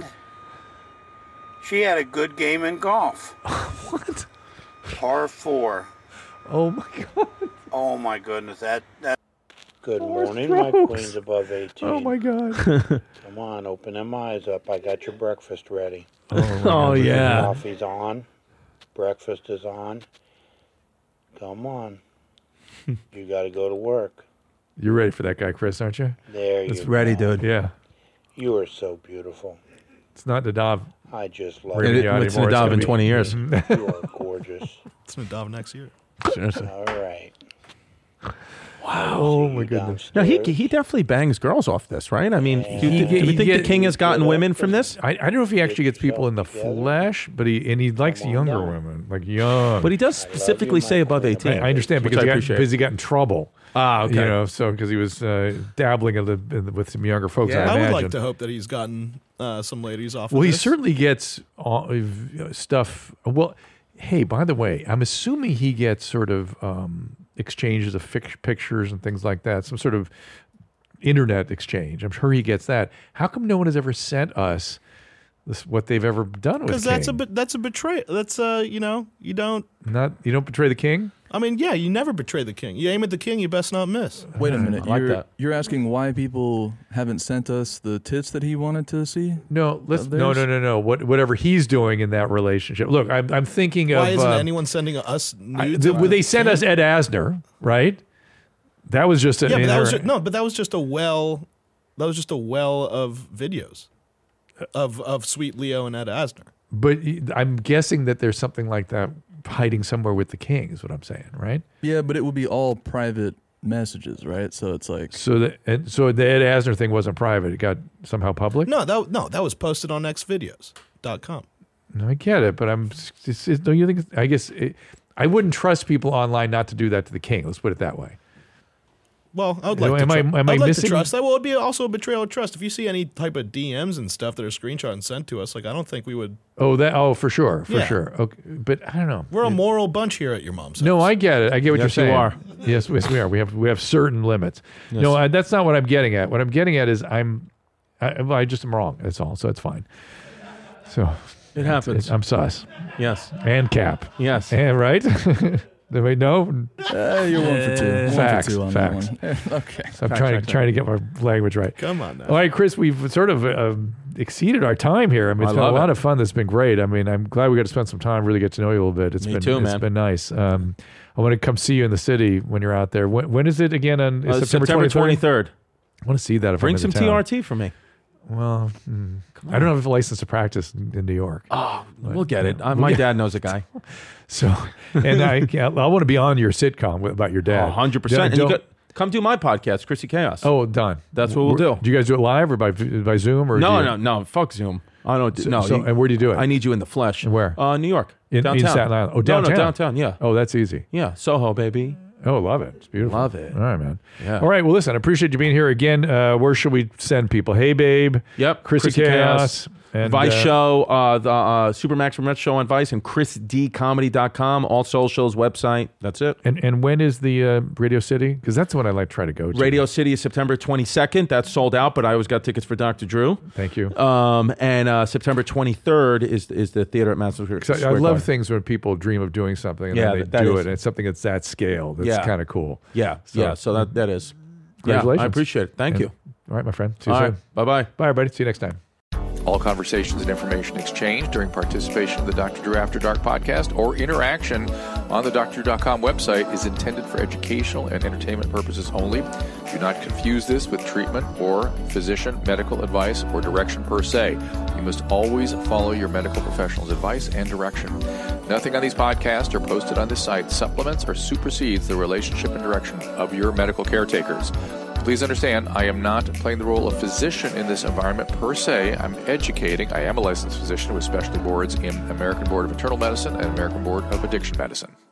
she had a good game in golf. What? Par 4. Oh my God. Oh my goodness. That. Good Oh, morning, Strokes. my queens above 18. Oh my God. Come on, open them eyes up. I got your breakfast ready. Oh yeah. Coffee's on. Breakfast is on. Come on. You got to go to work. You're ready for that guy, Chris, aren't you? There you It's go. ready, dude. Yeah. You are so beautiful. It's not Nadav. I just love It's Nadav in 20 years. You are gorgeous. It's Nadav next year. Seriously. All right. Wow. Oh, my goodness. No, he definitely bangs girls off this, right? I mean, do you think the king has gotten women from this? I don't know if he actually gets people in the flesh, but he likes younger women, like young. But he does specifically say above 18. I understand which because I he appreciate. got in trouble. Ah, okay. You know, so because he was dabbling with some younger folks. Yeah, I I would imagine. like to hope that he's gotten some ladies off. Well, of he this. certainly gets stuff. Well, hey, by the way, I'm assuming he gets sort of exchanges of pictures and things like that, some sort of internet exchange. I'm sure he gets that. How come no one has ever sent us what they've ever done with? Because that's a betrayal. That's you don't betray the king. I mean, yeah, you never betray the king. You aim at the king, you best not miss. Wait a minute. I like that. You're asking why people haven't sent us the tits that he wanted to see? No, no. Whatever he's doing in that relationship. Look, I'm thinking Why of. isn't anyone sending us nudes? They sent us Ed Asner, right? That was just but that was just a well. That was just a well of videos of Sweet Leo and Ed Asner. But I'm guessing that there's something like that hiding somewhere with the king, is what I'm saying, right? Yeah, but it would be all private messages, right? So it's like so the Ed Asner thing wasn't private; it got somehow public. No, that was posted on xvideos.com. No, I get it, but don't you think? I guess I wouldn't trust people online not to do that to the king. Let's put it that way. Well, I would You know, like am I I'd like missing- to trust that. Well, it'd be also a betrayal of trust. If you see any type of DMs and stuff that are screenshot and sent to us, like I don't think we would. Oh, for sure, Yeah. Okay, but I don't know. We're a moral bunch here at your mom's house. No, I get it. I get what Yes, you're you saying. are. Yes, we are. We have certain limits. Yes. No, that's not what I'm getting at. What I'm getting at is I just am wrong. That's all. So it's fine. So It happens. I'm sus. Yes. And Cap. Yes. And right. Anybody know? you're 1 for 2. Facts. 1 for 2 on Facts. that one. Okay. So I'm trying to get my language right. Come on now. All right, Chris, we've sort of exceeded our time here. I mean, it's been a lot of fun. That's been great. I mean, I'm glad we got to spend some time, really get to know you a little bit. It's been nice. I want to come see you in the city when you're out there. When is it again? On September 23rd. I want to see that. If Bring I'm some in town. TRT for me. Well, I don't have a license to practice in New York. Oh, we'll get it. My dad knows a guy. So, and I want to be on your sitcom about your dad. 100%. And you come do my podcast, Chrissy Chaos. Oh, done. That's what we'll do. Do you guys do it live or by Zoom or? No. Fuck Zoom. I don't. No. And where do you do it? I need you in the flesh. Where? New York. In downtown. Staten Island. Oh, downtown. No, downtown. Yeah. Oh, that's easy. Yeah. Soho, baby. Oh, love it. It's beautiful. Love it. All right, man. Yeah. All right. Well, listen, I appreciate you being here again. Where should we send people? Hey, babe. Yep. Chrissy Chaos. And, Vice show, the Supermax from Red show on Vice, and chrisdcomedy.com, all socials, website. That's it. And when is the Radio City? Because that's the one I like to try to go to. Radio City is September 22nd. That's sold out, but I always got tickets for Dr. Drew. Thank you. And September 23rd is the theater at Madison Square I love Garden. things when people dream of doing something and Yeah, then they that do is- it, and it's something that's that scale. That's kind of cool. Yeah, so that is. Congratulations. Yeah, I appreciate it. Thank you. All right, my friend. See you All soon. right. Bye-bye. Bye, everybody. See you next time. All conversations and information exchanged during participation of the Dr. Drew After Dark podcast or interaction on the drdrew.com website is intended for educational and entertainment purposes only. Do not confuse this with treatment or physician medical advice or direction per se. You must always follow your medical professional's advice and direction. Nothing on these podcasts or posted on this site supplements or supersedes the relationship and direction of your medical caretakers. Please understand, I am not playing the role of physician in this environment per se. I'm educating. I am a licensed physician with specialty boards in American Board of Internal Medicine and American Board of Addiction Medicine.